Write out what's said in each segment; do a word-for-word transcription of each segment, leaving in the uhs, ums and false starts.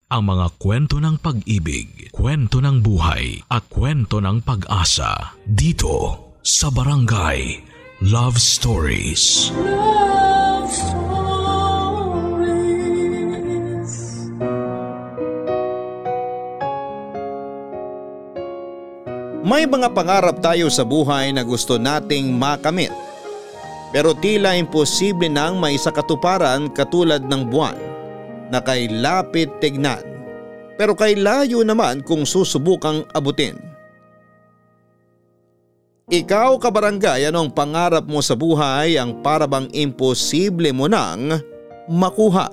ang mga kwento ng pag-ibig, kwento ng buhay at kwento ng pag-asa dito sa Barangay Love Stories. Love Stories. May mga pangarap tayo sa buhay na gusto nating makamit. Pero tila imposible nang maisakatuparan katulad ng buwan na kay lapit tignan, pero kay layo naman kung susubukang abutin. Ikaw kabarangay, anong pangarap mo sa buhay ang parabang imposible mo nang makuha?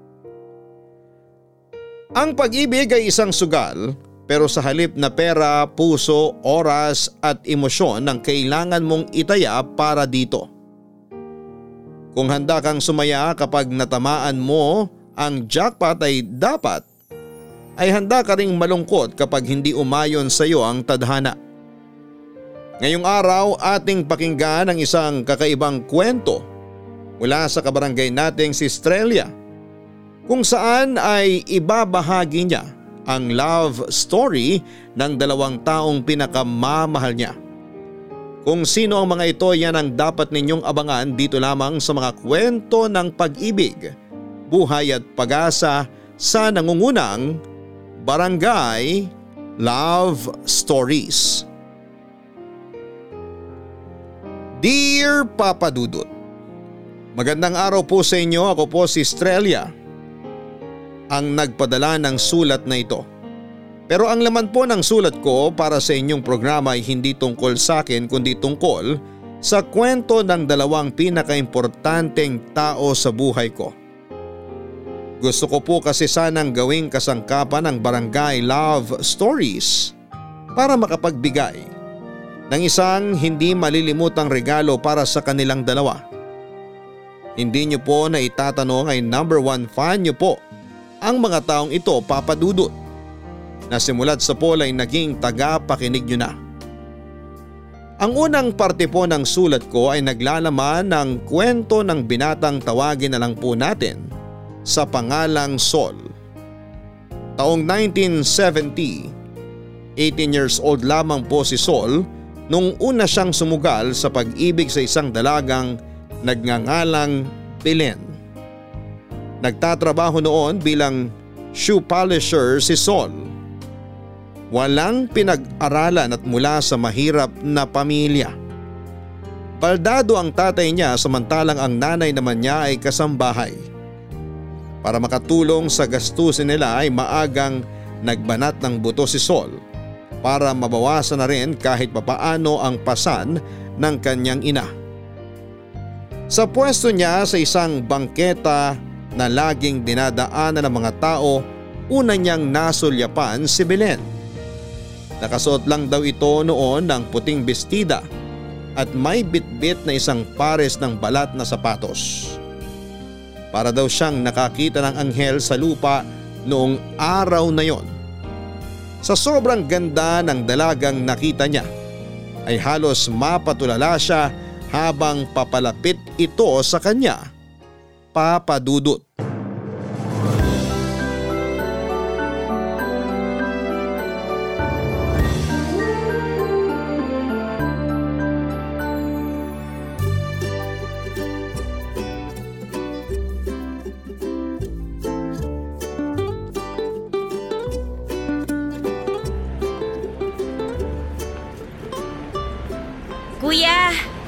Ang pag-ibig ay isang sugal, pero sa halip na pera, puso, oras at emosyon ang kailangan mong itaya para dito. Kung handa kang sumaya kapag natamaan mo ang jackpot ay dapat ay handa ka ring malungkot kapag hindi umayon sa iyo ang tadhana. Ngayong araw ating pakinggan ang isang kakaibang kwento mula sa kabarangay nating si Estrella, kung saan ay ibabahagi niya ang love story ng dalawang taong pinakamamahal niya. Kung sino ang mga ito, yan ang dapat ninyong abangan dito lamang sa mga kwento ng pag-ibig, buhay at pag-asa sa nangungunang Barangay Love Stories. Dear Papa Dudut, magandang araw po sa inyo. Ako po si Estrella, ang nagpadala ng sulat na ito. Pero ang laman po ng sulat ko para sa inyong programa ay hindi tungkol sa akin kundi tungkol sa kwento ng dalawang pinakaimportanteng tao sa buhay ko. Gusto ko po kasi sanang gawing kasangkapan ng Barangay Love Stories para makapagbigay ng isang hindi malilimutang regalo para sa kanilang dalawa. Hindi niyo po na itatanong ay number one fan niyo po ang mga taong ito, Papa Dudut, na simulat sa poll ay naging taga-pakinig niyo na. Ang unang parte po ng sulat ko ay naglalaman ng kwento ng binatang tawagin na lang po natin sa pangalang Sol. Taong nineteen seventy, eighteen years old lamang po si Sol nung una siyang sumugal sa pag-ibig sa isang dalagang nagngangalang Belen. Nagtatrabaho noon bilang shoe polisher si Sol. Walang pinag-aralan at mula sa mahirap na pamilya. Baldado ang tatay niya samantalang ang nanay naman niya ay kasambahay. Para makatulong sa gastusin nila ay maagang nagbanat ng buto si Sol para mabawasan na rin kahit papaano ang pasan ng kanyang ina. Sa pwesto niya sa isang bangketa na laging dinadaanan ng mga tao, una niyang nasulyapan si Belen. Nakasuot lang daw ito noon ng puting bestida at may bitbit na isang pares ng balat na sapatos. Para daw siyang nakakita ng anghel sa lupa noong araw na yon. Sa sobrang ganda ng dalagang nakita niya ay halos mapatulala siya habang papalapit ito sa kanya, Papa Dudut. Kuya!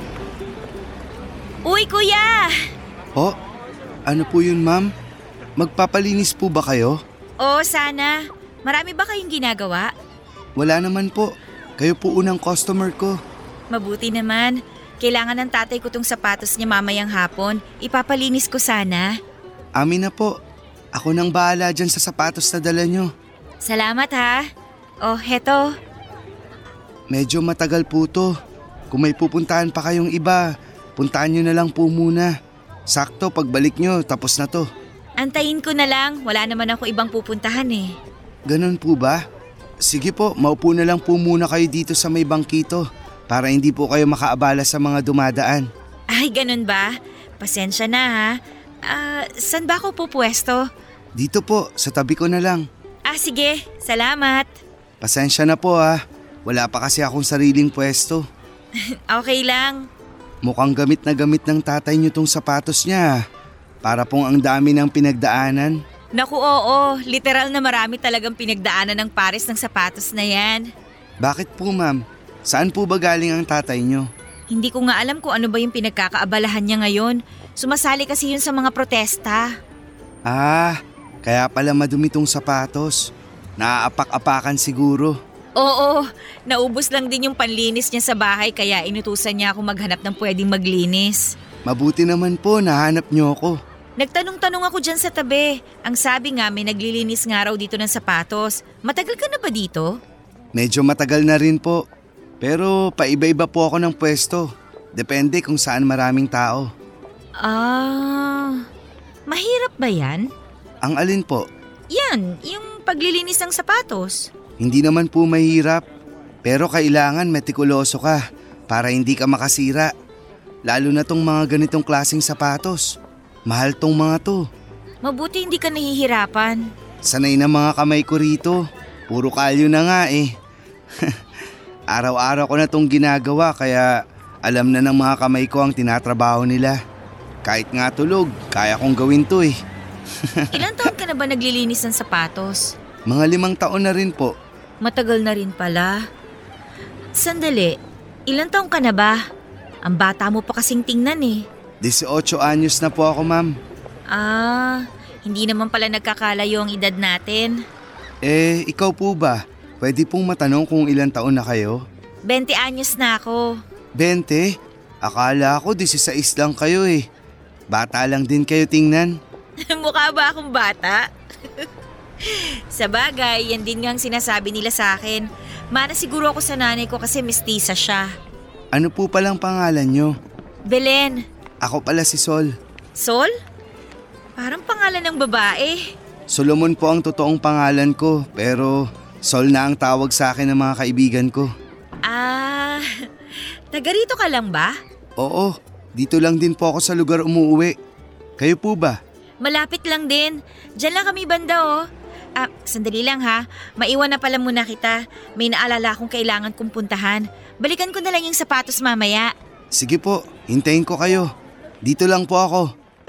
Uy, kuya! Ho? Ano po yun, ma'am? Magpapalinis po ba kayo? Oo, sana. Marami ba kayong ginagawa? Wala naman po. Kayo po unang customer ko. Mabuti naman. Kailangan ng tatay ko tong sapatos niya mamayang hapon. Ipapalinis ko sana. Amin na po. Ako nang bahala dyan sa sapatos na dala nyo. Salamat ha. Oh, heto. Medyo matagal po to. Kung may pupuntahan pa kayong iba, puntahan nyo na lang po muna. Sakto, pagbalik nyo, tapos na to. Antayin ko na lang. Wala naman ako ibang pupuntahan eh. Ganun po ba? Sige po, maupo na lang po muna kayo dito sa may bangkito para hindi po kayo makaabala sa mga dumadaan. Ay, ganun ba? Pasensya na ha. Ah, saan ba ako pupwesto? Dito po, sa tabi ko na lang. Ah sige, salamat. Pasensya na po ah. Wala pa kasi akong sariling pwesto. Okay lang. Mukhang gamit na gamit ng tatay niyo tong sapatos niya. Para pong ang dami ng pinagdaanan. Naku oo, literal na marami talagang pinagdaanan ng pares ng sapatos na yan. Bakit po ma'am? Saan po ba galing ang tatay niyo? Hindi ko nga alam kung ano ba yung pinagkakaabalahan niya ngayon. Sumasali kasi yun sa mga protesta. Ah, kaya pala madumi tong sapatos. Naaapak-apakan siguro. Oo, naubos lang din yung panlinis niya sa bahay kaya inutusan niya ako maghanap ng pwedeng maglinis. Mabuti naman po, nahanap niyo ako. Nagtanong-tanong ako dyan sa tabi. Ang sabi nga may naglilinis nga raw dito ng sapatos. Matagal ka na ba dito? Medyo matagal na rin po. Pero paiba-iba po ako ng pwesto. Depende kung saan maraming tao. Ah, mahirap ba yan? Ang alin po? Yan, yung paglilinis ng sapatos. Hindi naman po mahirap. Pero kailangan metikuloso ka para hindi ka makasira. Lalo na tong mga ganitong klaseng sapatos. Mahal tong mga to. Mabuti hindi ka nahihirapan. Sanay na mga kamay ko rito. Puro kalyo na nga eh. Araw-araw ko na tong ginagawa kaya alam na ng mga kamay ko ang tinatrabaho nila. Kahit nga tulog, kaya kong gawin to eh. Ilang taon ka na ba naglilinis ng sapatos? Mga limang taon na rin po. Matagal na rin pala. Sandali, ilang taon ka na ba? Ang bata mo pa kasing tingnan eh. eighteen anyos na po ako ma'am. Ah, hindi naman pala nagkakalayo ang edad natin. Eh, ikaw po ba? Pwede pong matanong kung ilang taon na kayo? twenty anyos na ako. twenty? Akala ko sixteen lang kayo eh. Bata lang din kayo tingnan. Mukha ba akong bata? Sa bagay, yan din nga ang sinasabi nila sa akin. Mana siguro ako sa nanay ko kasi mestiza siya. Ano po palang pangalan nyo? Belen. Ako pala si Sol. Sol? Parang pangalan ng babae. Solomon po ang totoong pangalan ko, pero Sol na ang tawag sa akin ng mga kaibigan ko. Ah, taga rito ka lang ba? Oo, dito lang din po ako sa lugar umuwi. Kayo po ba? Malapit lang din. Diyan lang kami banda oh. Ah, sandali lang ha. Maiwan na pala muna kita. May naalala akong kailangan kong puntahan. Balikan ko na lang yung sapatos mamaya. Sige po, hintayin ko kayo. Dito lang po ako.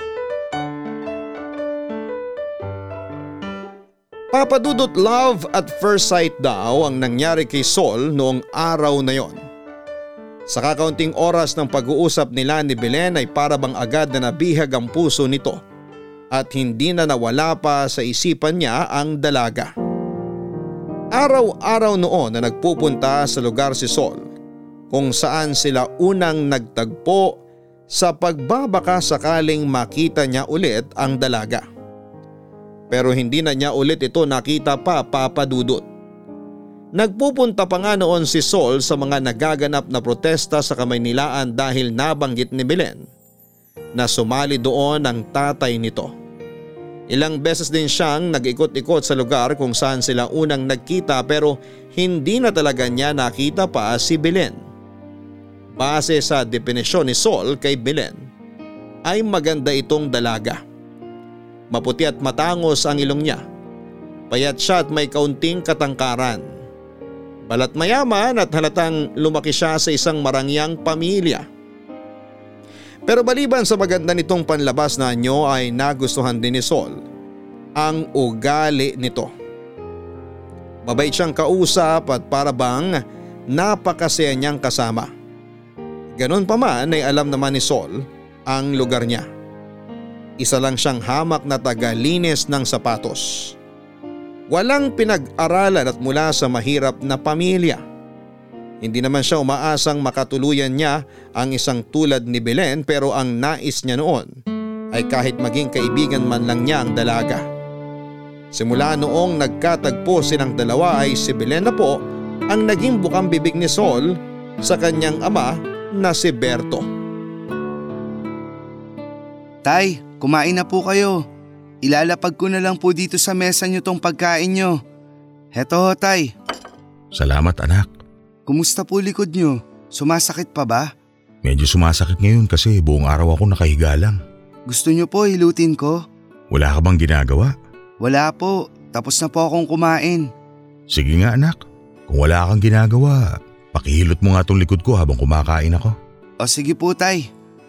Papa Dudut, love at first sight daw ang nangyari kay Sol noong araw na yon. Sa kakaunting oras ng pag-uusap nila ni Belen ay para bang agad na nabihag ang puso nito at hindi na nawala pa sa isipan niya ang dalaga. Araw-araw noon na nagpupunta sa lugar si Sol kung saan sila unang nagtagpo sa pagbabaka sakaling makita niya ulit ang dalaga. Pero hindi na niya ulit ito nakita pa, Papa Dudut. Nagpupunta pa nga noon si Sol sa mga nagaganap na protesta sa Kamaynilaan dahil nabanggit ni Belen na sumali doon ang tatay nito. Ilang beses din siyang nag-ikot-ikot sa lugar kung saan sila unang nagkita pero hindi na talaga niya nakita pa si Belen. Base sa definisyon ni Sol kay Belen ay maganda itong dalaga. Maputi at matangos ang ilong niya. Payat siya at may kaunting katangkaran. Balat mayaman at halatang lumaki siya sa isang marangyang pamilya. Pero baliban sa maganda nitong panlabas na anyo ay nagustuhan din ni Sol ang ugali nito. Mabait siyang kausap at para bang napakasaya niyang kasama. Ganon pa man ay alam naman ni Sol ang lugar niya. Isa lang siyang hamak na tagalinis ng sapatos. Walang pinag-aralan at mula sa mahirap na pamilya. Hindi naman siya umaasang makatuluyan niya ang isang tulad ni Belen pero ang nais niya noon ay kahit maging kaibigan man lang niya ang dalaga. Simula noong nagkatagpo silang dalawa ay si Belen na po ang naging bukang bibig ni Sol sa kanyang ama na si Berto. Tay, kumain na po kayo. Ilalapag ko na lang po dito sa mesa niyo tong pagkain niyo. Heto ho, Tay. Salamat anak. Kumusta po likod niyo? Sumasakit pa ba? Medyo sumasakit ngayon kasi buong araw ako nakahiga lang. Gusto niyo po hilutin ko? Wala ka bang ginagawa? Wala po, tapos na po akong kumain. Sige nga anak, kung wala kang ginagawa, pakihilot mo nga tong likod ko habang kumakain ako. O sige po tay.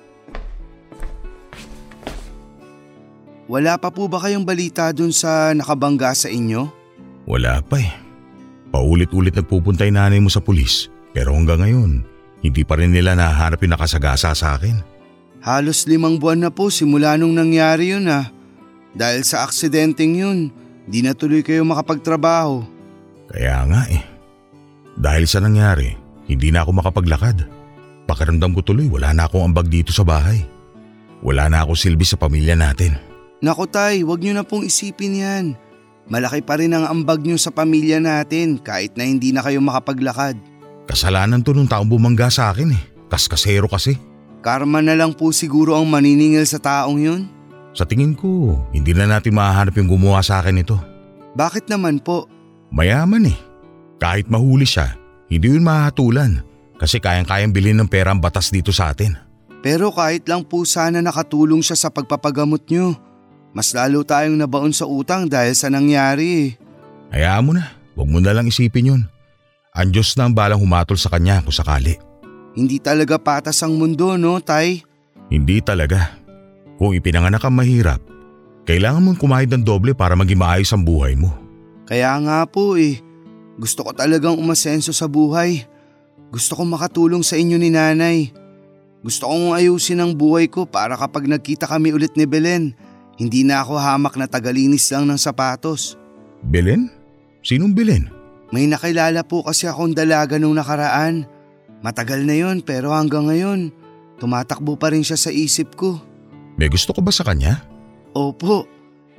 Wala pa po ba kayong balita dun sa nakabangga sa inyo? Wala pa eh. Paulit-ulit nagpupunta yung nanay mo sa pulis, pero hanggang ngayon, hindi pa rin nila nahanap yung nakasagasa sa akin. Halos limang buwan na po simula nung nangyari yun ah. Dahil sa aksidenteng yun, di na tuloy kayo makapagtrabaho. Kaya nga eh. Dahil sa nangyari, hindi na ako makapaglakad. Pakiramdam ko tuloy wala na akong ambag dito sa bahay. Wala na ako silbi sa pamilya natin. Naku tay, wag niyo na pong isipin yan. Malaki pa rin ang ambag niyo sa pamilya natin kahit na hindi na kayo makapaglakad. Kasalanan to nung taong bumangga sa akin eh. Kaskasero kasi. Karma na lang po siguro ang maniningil sa taong yun. Sa tingin ko, hindi na natin mahahanap yung gumawa sa akin ito. Bakit naman po? Mayaman eh. Kahit mahuli siya, hindi yun mahatulan. Kasi kayang-kayang bilhin ng pera ang batas dito sa atin. Pero kahit lang po sana nakatulong siya sa pagpapagamot niyo. Mas lalo tayong nabaon sa utang dahil sa nangyari eh. Hayaan mo na, huwag mo na lang isipin yun. Ang Diyos na ang balang humatol sa kanya kung sakali. Hindi talaga patas ang mundo no, tay? Hindi talaga. Kung ipinanganak kang mahirap, kailangan mong kumayod ng doble para maging maayos ang buhay mo. Kaya nga po eh, gusto ko talagang umasenso sa buhay. Gusto kong makatulong sa inyo ni nanay. Gusto kong ayusin ang buhay ko para kapag nagkita kami ulit ni Belen, hindi na ako hamak na tagalinis lang ng sapatos. Belen? Sinong Belen? May nakilala po kasi akong dalaga nung nakaraan. Matagal na yon pero hanggang ngayon, tumatakbo pa rin siya sa isip ko. May gusto ko ba sa kanya? Opo,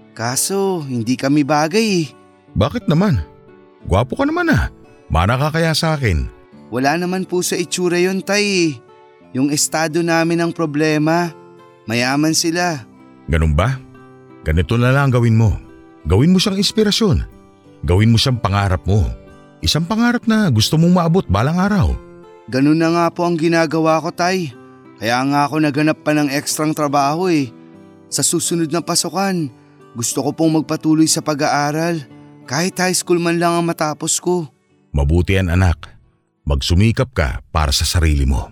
kaso hindi kami bagay eh. Bakit naman? Gwapo ka naman ah. Mana ka kaya sa akin? Wala naman po sa itsura yon tay. Yung estado namin ang problema. Mayaman sila. Ganun ba? Ganito na lang gawin mo. Gawin mo siyang inspirasyon. Gawin mo siyang pangarap mo. Isang pangarap na gusto mong maabot balang araw. Ganun na nga po ang ginagawa ko tay. Kaya nga ako naghanap pa ng ekstrang trabaho eh. Sa susunod na pasukan, gusto ko pong magpatuloy sa pag-aaral. Kahit high school man lang ang matapos ko. Mabuti yan anak. Magsumikap ka para sa sarili mo.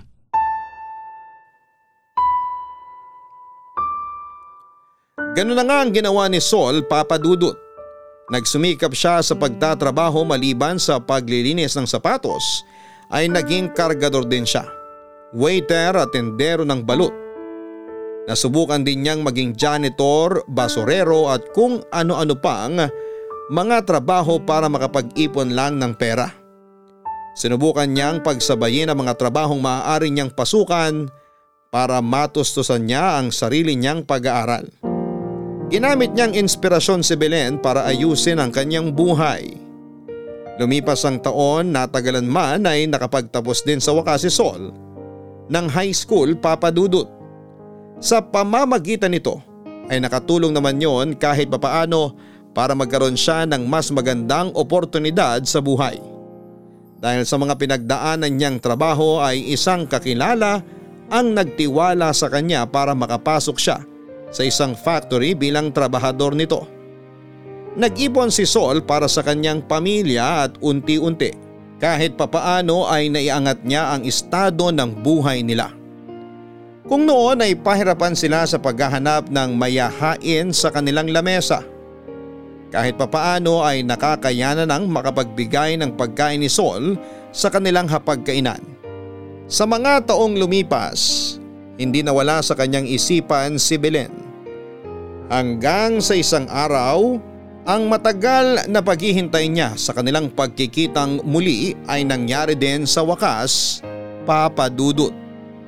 Ganun na nga ang ginawa ni Sol, Papa Dudut. Nagsumikap siya sa pagtatrabaho maliban sa paglilinis ng sapatos ay naging kargador din siya. Waiter at tendero ng balut. Nasubukan din niyang maging janitor, basurero at kung ano-ano pang mga trabaho para makapag-ipon lang ng pera. Sinubukan niyang pagsabayin ang mga trabahong maaari niyang pasukan para matustusan niya ang sarili niyang pag-aaral. Ginamit niyang inspirasyon si Belen para ayusin ang kanyang buhay. Lumipas ang taon, natagalan man ay nakapagtapos din sa wakas si Sol ng high school, Papa Dudut. Sa pamamagitan nito ay nakatulong naman yon kahit papaano para magkaroon siya ng mas magandang oportunidad sa buhay. Dahil sa mga pinagdaanan niyang trabaho ay isang kakilala ang nagtiwala sa kanya para makapasok siya sa isang factory bilang trabahador nito. Nag-ipon si Sol para sa kanyang pamilya at unti-unti kahit papaano ay naiangat niya ang estado ng buhay nila. Kung noon ay pahirapan sila sa paghahanap ng mayahain sa kanilang lamesa, kahit papaano ay nakakayanan ng makapagbigay ng pagkain ni Sol sa kanilang hapagkainan. Sa mga taong lumipas, hindi nawala sa kanyang isipan si Belen. Hanggang sa isang araw, ang matagal na paghihintay niya sa kanilang pagkikitang muli ay nangyari din sa wakas, Papa Dudut.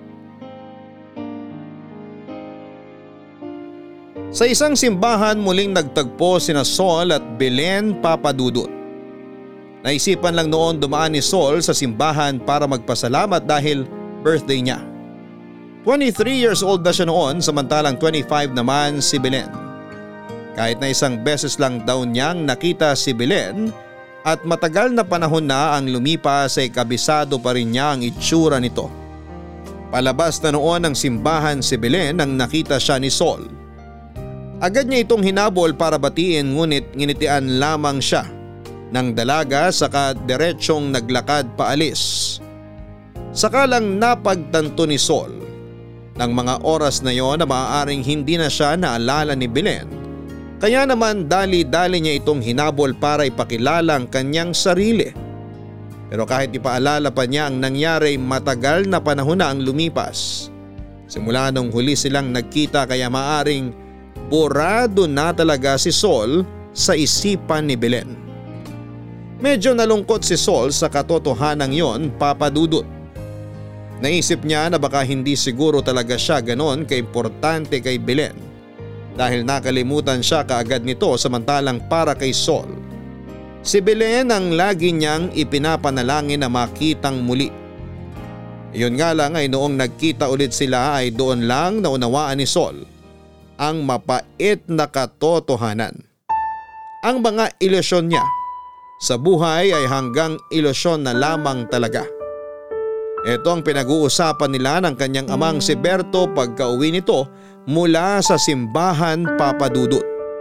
Sa isang simbahan muling nagtagpo sina Sol at Belen, Papa Dudut. Naisipan lang noon dumaan ni Sol sa simbahan para magpasalamat dahil birthday niya. twenty-three years old na siya noon samantalang twenty-five naman si Belen. Kahit na isang beses lang daw niyang nakita si Belen at matagal na panahon na ang lumipas ay kabisado pa rin niya ang itsura nito. Palabas na noon ng simbahan si Belen nang nakita siya ni Sol. Agad niya itong hinabol para batiin ngunit nginitian lamang siya ng dalaga saka diretsyong naglakad paalis. Saka lang napagtanto ni Sol ng mga oras na yon na maaaring hindi na siya naalala ni Belen. Kaya naman dali-dali niya itong hinabol para ipakilala ang kanyang sarili. Pero kahit ipaalala pa niya ang nangyari, matagal na panahon na ang lumipas. Simula nung huli silang nagkita kaya maaaring burado na talaga si Sol sa isipan ni Belen. Medyo nalungkot si Sol sa katotohanan yon, Papa Dudut. Naisip niya na baka hindi siguro talaga siya ganon kaimportante kay Belen dahil nakalimutan siya kaagad nito samantalang para kay Sol, si Belen ang lagi niyang ipinapanalangin na makitang muli. Iyon nga lang ay noong nagkita ulit sila ay doon lang naunawaan ni Sol ang mapait na katotohanan. Ang mga ilusyon niya sa buhay ay hanggang ilusyon na lamang talaga. Ito ang pinag-uusapan nila ng kanyang amang si Berto pagka-uwi nito mula sa simbahan, Papa Dudut.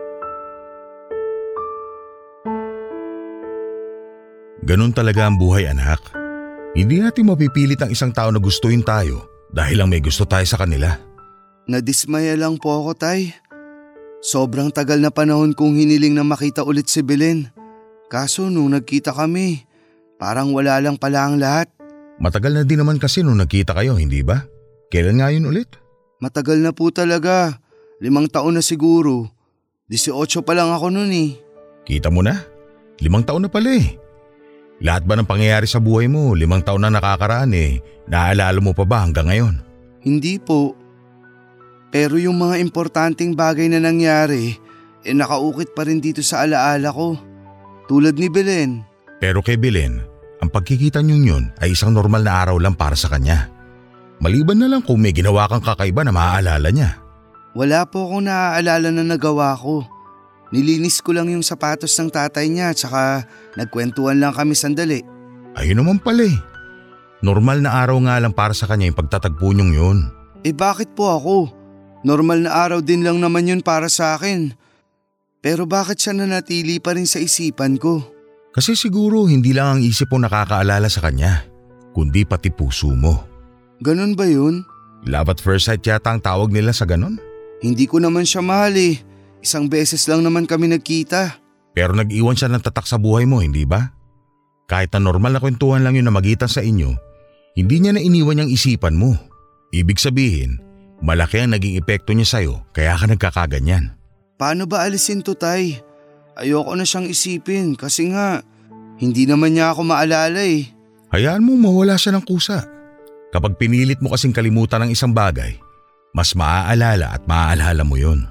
Ganun talaga ang buhay, anak. Hindi natin mapipilit ang isang tao na gustuin tayo dahil lang may gusto tayo sa kanila. Nadismaya lang po ako, Tay. Sobrang tagal na panahon kong hiniling na makita ulit si Belen. Kaso nung nagkita kami, parang wala lang pala ang lahat. Matagal na din naman kasi nung nagkita kayo, hindi ba? Kailan nga yun ulit? Matagal na po talaga. Limang taon na siguro. Disiotso pa lang ako nun eh. Kita mo na? Limang taon na pala eh. Lahat ba ng pangyayari sa buhay mo, limang taon na nakakaraan eh, naaalala mo pa ba hanggang ngayon? Hindi po. Pero yung mga importanteng bagay na nangyari, eh nakaukit pa rin dito sa alaala ko. Tulad ni Belen. Pero kay Belen, ang pagkikita niyong yun ay isang normal na araw lang para sa kanya. Maliban na lang kung may ginawa kang kakaiba na maaalala niya. Wala po akong naaalala na nagawa ko. Nilinis ko lang yung sapatos ng tatay niya at saka nagkwentuhan lang kami sandali. Ayun naman pala eh. Normal na araw nga lang para sa kanya yung pagtatagpo niyong yun. Eh bakit po ako? Normal na araw din lang naman yun para sa akin. Pero bakit siya nanatili pa rin sa isipan ko? Kasi siguro hindi lang ang isip mo nakakaalala sa kanya, kundi pati puso mo. Ganon ba yun? Love at first sight yata ang tawag nila sa ganon? Hindi ko naman siya mahal eh. Isang beses lang naman kami nagkita. Pero nag-iwan siya ng tatak sa buhay mo, hindi ba? Kahit na normal na kwentuhan lang yun na magitan sa inyo, hindi niya na iniwan yung isipan mo. Ibig sabihin, malaki ang naging epekto niya sa'yo kaya ka nagkakaganyan. Paano ba alisin to, Tay? Ayoko na siyang isipin kasi nga hindi naman niya ako maalala eh. Hayaan mo mawala siya ng kusa. Kapag pinilit mo kasing kalimutan ng isang bagay, mas maaalala at maaalala mo yun.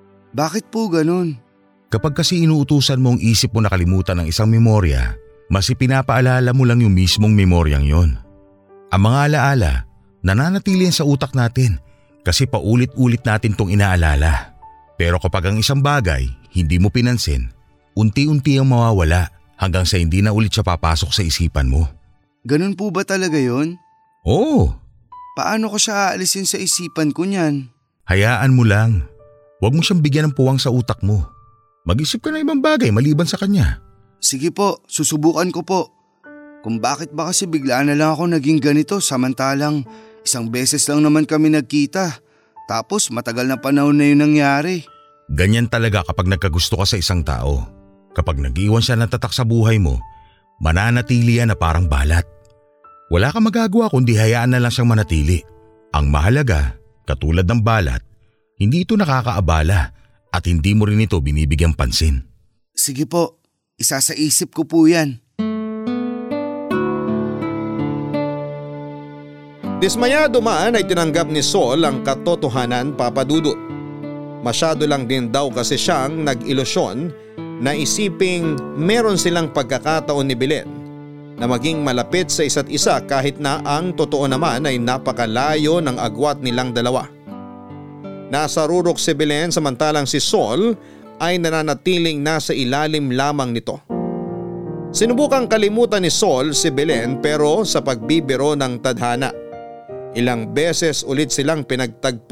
Bakit po ganun? Kapag kasi inuutusan mo ang isip mo na kalimutan ng isang memorya, mas ipinapaalala mo lang yung mismong memoryang yon. Ang mga alaala, nananatili yan sa utak natin kasi paulit-ulit natin tong inaalala. Pero kapag ang isang bagay hindi mo pinansin, unti-unti ang mawawala hanggang sa hindi na ulit siya papasok sa isipan mo. Ganun po ba talaga yon? Oo. Paano ko siya aalisin sa isipan ko niyan? Hayaan mo lang. Huwag mo siyang bigyan ng puwang sa utak mo. Mag-isip ka na ibang bagay maliban sa kanya. Sige po, susubukan ko po. Kung bakit ba kasi bigla na lang ako naging ganito samantalang isang beses lang naman kami nagkita. Tapos matagal na panahon na yun nangyari. Ganyan talaga kapag nagkagusto ka sa isang tao. Kapag nag-iwan siya ng tatak sa buhay mo, mananatili yan na parang balat. Wala kang magagawa kundi hayaan na lang siyang manatili. Ang mahalaga, katulad ng balat, hindi ito nakakaabala at hindi mo rin ito binibigyang pansin. Sige po, isa sa isip ko po yan. Dismayado man ay tinanggap ni Sol ang katotohanan, Papa Dudut. Masyado lang din daw kasi siyang nag-ilusyon na isiping meron silang pagkakataon ni Belen na maging malapit sa isa't isa kahit na ang totoo naman ay napakalayo ng agwat nilang dalawa. Nasa rurok si Belen samantalang si Sol ay nananatiling nasa ilalim lamang nito. Sinubukang kalimutan ni Sol si Belen pero sa pagbibiro ng tadhana. Ilang beses ulit silang pinagtagpo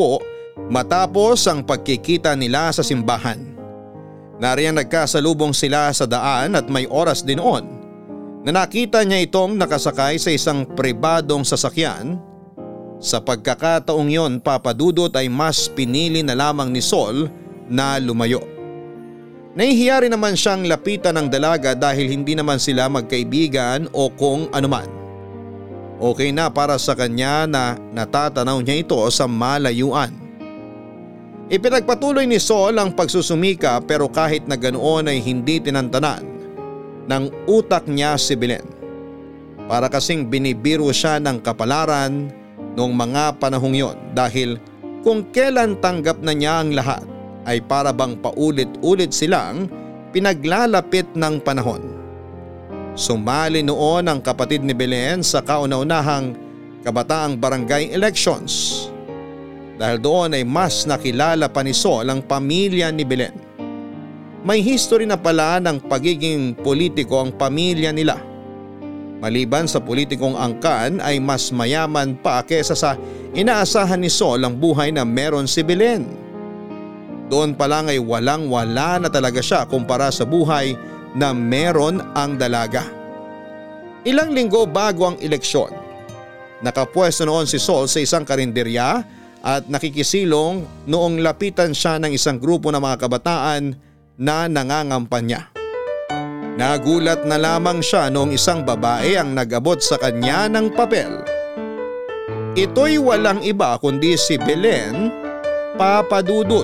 Matapos ang pagkikita nila sa simbahan, nariyang nagkasalubong sila sa daan at may oras din noon na nakita niya itong nakasakay sa isang pribadong sasakyan. Sa pagkakataong yon, Papa Dudut, ay mas pinili na lamang ni Sol na lumayo. Nahihiya rin naman siyang lapitan ng dalaga dahil hindi naman sila magkaibigan o kung anuman. Okay na para sa kanya na natatanaw niya ito sa malayuan. Ipinagpatuloy ni Sol ang pagsusumika pero kahit na ganoon ay hindi tinantanan ng utak niya si Belen. Para kasing binibiro siya ng kapalaran noong mga panahong yon dahil kung kailan tanggap na niya ang lahat ay para bang paulit-ulit silang pinaglalapit ng panahon. Sumali noon ang kapatid ni Belen sa kauna-unahang kabataang barangay elections. Dahil doon ay mas nakilala pa ni Sol ang pamilya ni Belen. May history na pala ng pagiging politiko ang pamilya nila. Maliban sa politikong angkan ay mas mayaman pa kesa sa inaasahan ni Sol ang buhay na meron si Belen. Doon pa lang ay walang wala na talaga siya kumpara sa buhay na meron ang dalaga. Ilang linggo bago ang eleksyon, nakapwesto noon si Sol sa isang karinderya at nakikisilong noong lapitan siya ng isang grupo ng mga kabataan na nangangampanya. Nagulat na lamang siya noong isang babae ang nag-abot sa kanya ng papel. Ito'y walang iba kundi si Belen, Papa Dudut.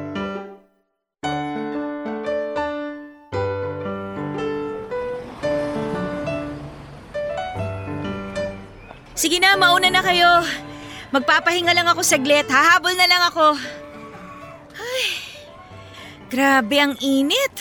Sige na, mauna na kayo. Magpapahinga lang ako saglit, hahabol na lang ako. Ay, grabe ang init.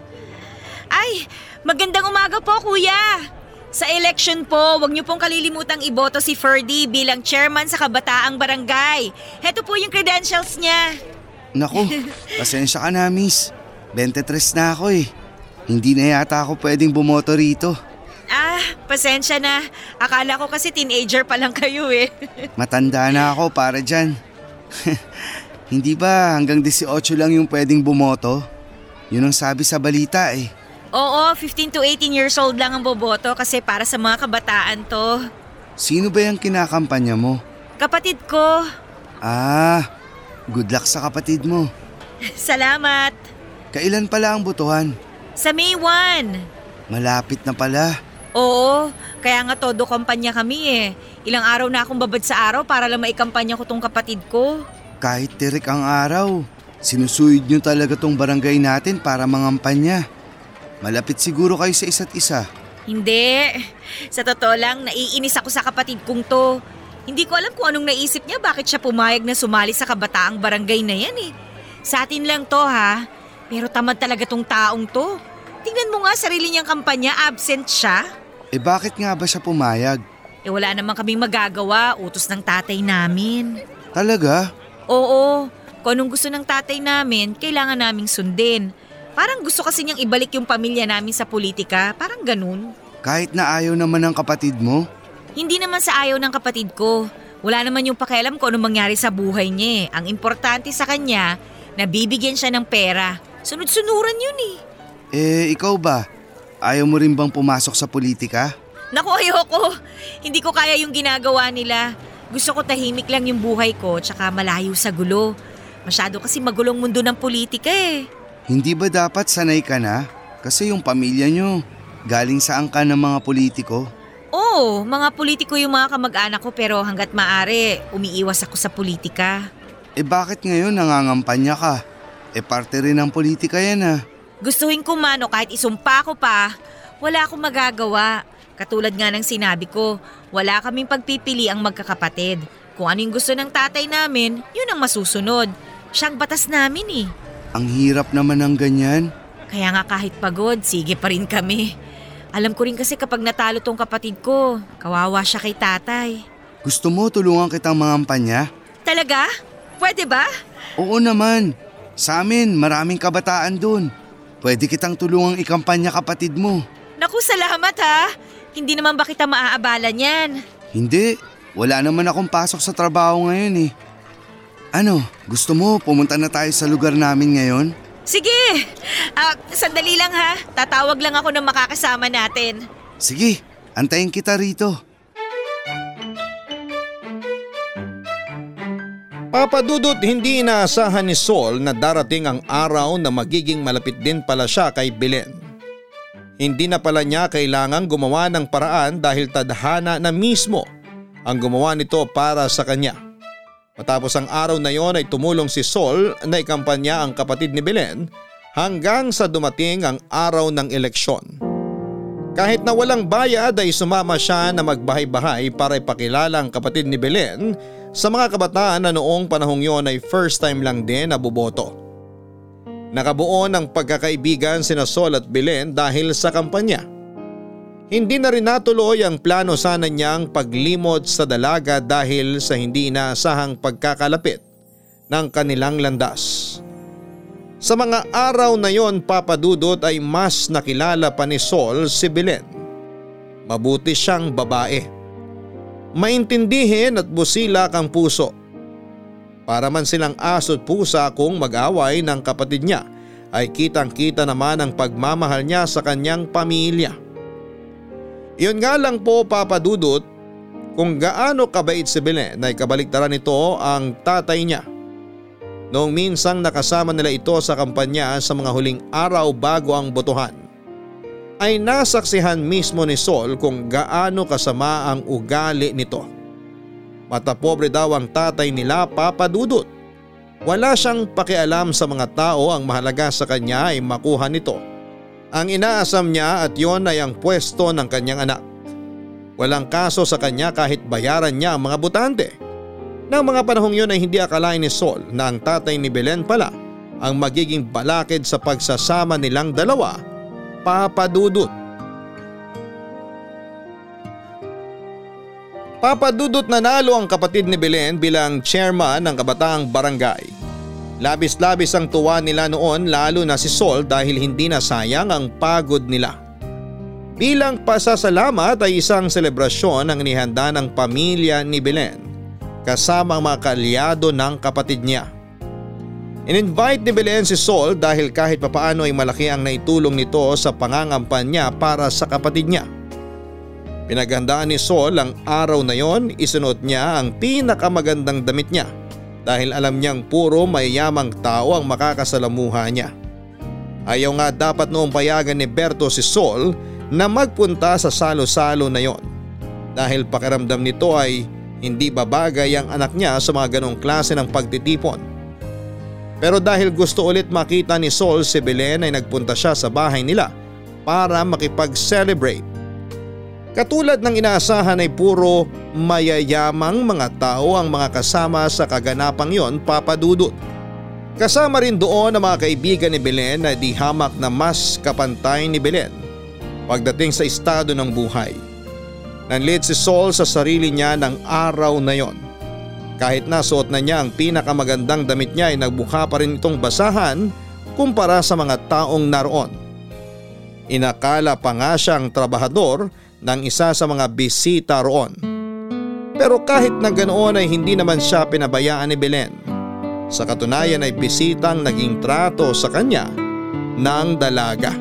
Ay, magandang umaga po kuya. Sa election po, wag niyo pong kalilimutang iboto si Ferdy bilang chairman sa kabataang barangay. Heto po yung credentials niya. Naku, pasensya ka na miss. twenty-three na ako eh. Hindi na yata ako pwedeng bumoto rito. Ah, pasensya na. Akala ko kasi teenager pa lang kayo eh. Matanda na ako para dyan. Hindi ba hanggang eighteen lang yung pwedeng bumoto? Yun ang sabi sa balita eh. Oo, fifteen to eighteen years old lang ang boboto kasi para sa mga kabataan to. Sino ba yung kinakampanya mo? Kapatid ko. Ah, good luck sa kapatid mo. Salamat. Kailan pala ang botohan? Sa May first. Malapit na pala. Oo, kaya nga todo kampanya kami eh. Ilang araw na akong babad sa araw para lang maikampanya ko tong kapatid ko. Kahit tirik ang araw, sinusuyod nyo talaga tong barangay natin para mangampanya. Malapit siguro kayo sa isa't isa. Hindi. Sa totoo lang, naiinis ako sa kapatid kong to. Hindi ko alam kung anong naisip niya bakit siya pumayag na sumali sa kabataang barangay na yan eh. Sa atin lang to ha, pero tamad talaga tong taong to. Tingnan mo nga sarili niyang kampanya, absent siya. Eh bakit nga ba siya pumayag? Eh wala naman kaming magagawa, utos ng tatay namin. Talaga? Oo, kung anong gusto ng tatay namin, kailangan naming sundin. Parang gusto kasi niyang ibalik yung pamilya namin sa politika, parang ganun. Kahit na ayaw naman ng kapatid mo? Hindi naman sa ayaw ng kapatid ko. Wala naman yung pakialam kung anong mangyari sa buhay niya. Ang importante sa kanya, nabibigyan siya ng pera. Sunod-sunuran yun eh. Eh, ikaw ba? Ayaw mo rin bang pumasok sa politika? Naku, ayoko. Hindi ko kaya yung ginagawa nila. Gusto ko tahimik lang yung buhay ko tsaka malayo sa gulo. Masyado kasi magulong mundo ng politika eh. Hindi ba dapat sanay ka na? Kasi yung pamilya nyo, galing saan ka ng mga politiko? Oo, mga politiko yung mga kamag-anak ko pero hanggat maaari, umiiwas ako sa politika. Eh bakit ngayon nangangampanya ka? Eh parte rin ng politika yan ah. Gustuhin ko man o kahit isumpa ko pa, wala akong magagawa. Katulad nga ng sinabi ko, wala kaming pagpipili ang magkakapatid. Kung ano yung gusto ng tatay namin, yun ang masusunod. Siyang batas namin eh. Ang hirap naman ng ganyan. Kaya nga kahit pagod, sige pa rin kami. Alam ko rin kasi kapag natalo tong kapatid ko, kawawa siya kay tatay. Gusto mo tulungan kitang mangampanya? Talaga? Pwede ba? Oo naman. Sa amin, maraming kabataan dun. Pwede kitang tulungang ikampanya kapatid mo. Naku, salamat ha. Hindi naman ba kita maaabala niyan? Hindi. Wala naman akong pasok sa trabaho ngayon eh. Ano, gusto mo pumunta na tayo sa lugar namin ngayon? Sige! Ah, sandali lang ha. Tatawag lang ako ng makakasama natin. Sige, antayin kita rito. Papa Dudut, hindi inaasahan ni Sol na darating ang araw na magiging malapit din pala siya kay Belen. Hindi na pala niya kailangang gumawa ng paraan dahil tadhana na mismo ang gumawa nito para sa kanya. Matapos ang araw na yon ay tumulong si Sol na ikampanya ang kapatid ni Belen hanggang sa dumating ang araw ng eleksyon. Kahit na walang bayad ay sumama siya na magbahay-bahay para ipakilala ang kapatid ni Belen sa mga kabataan na noong panahong yon ay first time lang din na buboto. Nakabuo ng pagkakaibigan sina Sol at Belen dahil sa kampanya. Hindi na rin natuloy ang plano sana niyang paglimot sa dalaga dahil sa hindi inaasahang pagkakalapit ng kanilang landas. Sa mga araw na yon, Papa Dudut, ay mas nakilala pa ni Sol si Belen. Mabuti siyang babae. Maintindihin at busilak ang puso. Para man silang aso't pusa kung mag-away ng kapatid niya ay kitang-kita naman ang pagmamahal niya sa kanyang pamilya. Iyon nga lang po, Papa Dudut, kung gaano kabait si Belen ay kabaliktaran nito ang tatay niya. Noong minsang nakasama nila ito sa kampanya sa mga huling araw bago ang botohan, ay nasaksihan mismo ni Sol kung gaano kasama ang ugali nito. Matapobre daw ang tatay nila, Papa Dudut. Wala siyang pakialam sa mga tao, ang mahalaga sa kanya ay makuha nito ang inaasam niya at yon ay ang pwesto ng kanyang anak. Walang kaso sa kanya kahit bayaran niya ang mga botante. Nang mga panahong yon ay hindi akalain ni Sol na ang tatay ni Belen pala ang magiging balakid sa pagsasama nilang dalawa, Papa Dudut. Papa Dudut, nanalo ang kapatid ni Belen bilang chairman ng kabataang barangay. Labis-labis ang tuwa nila noon, lalo na si Sol dahil hindi na sayang ang pagod nila. Bilang pasasalamat ay isang selebrasyon ang inihanda ng pamilya ni Belen kasama ang mga kaalyado ng kapatid niya. In-invite ni Belen si Sol dahil kahit papaano ay malaki ang naitulong nito sa pangangampanya para sa kapatid niya. Pinaghandaan ni Sol ang araw na yon, isunuot niya ang pinakamagandang damit niya dahil alam niyang puro mayayamang tao ang makakasalamuha niya. Ayaw nga dapat noong payagan ni Berto si Sol na magpunta sa salo-salo na yon dahil pakiramdam nito ay hindi babagay ang anak niya sa mga ganong klase ng pagtitipon. Pero dahil gusto ulit makita ni Sol si Belen ay nagpunta siya sa bahay nila para makipag-celebrate. Katulad ng inaasahan ay puro mayayamang mga tao ang mga kasama sa kaganapang yon, Papa Dudut. Kasama rin doon ang mga kaibigan ni Belen na di hamak na mas kapantay ni Belen pagdating sa estado ng buhay. Nanlit si Sol sa sarili niya ng araw na yon. Kahit nasuot na niya ang pinakamagandang damit niya ay nagbuka pa rin itong basahan kumpara sa mga taong naroon. Inakala pa nga siyang trabahador ng isa sa mga bisita roon. Pero kahit na ganoon ay hindi naman siya pinabayaan ni Belen. Sa katunayan ay bisitang naging trato sa kanya ng dalaga.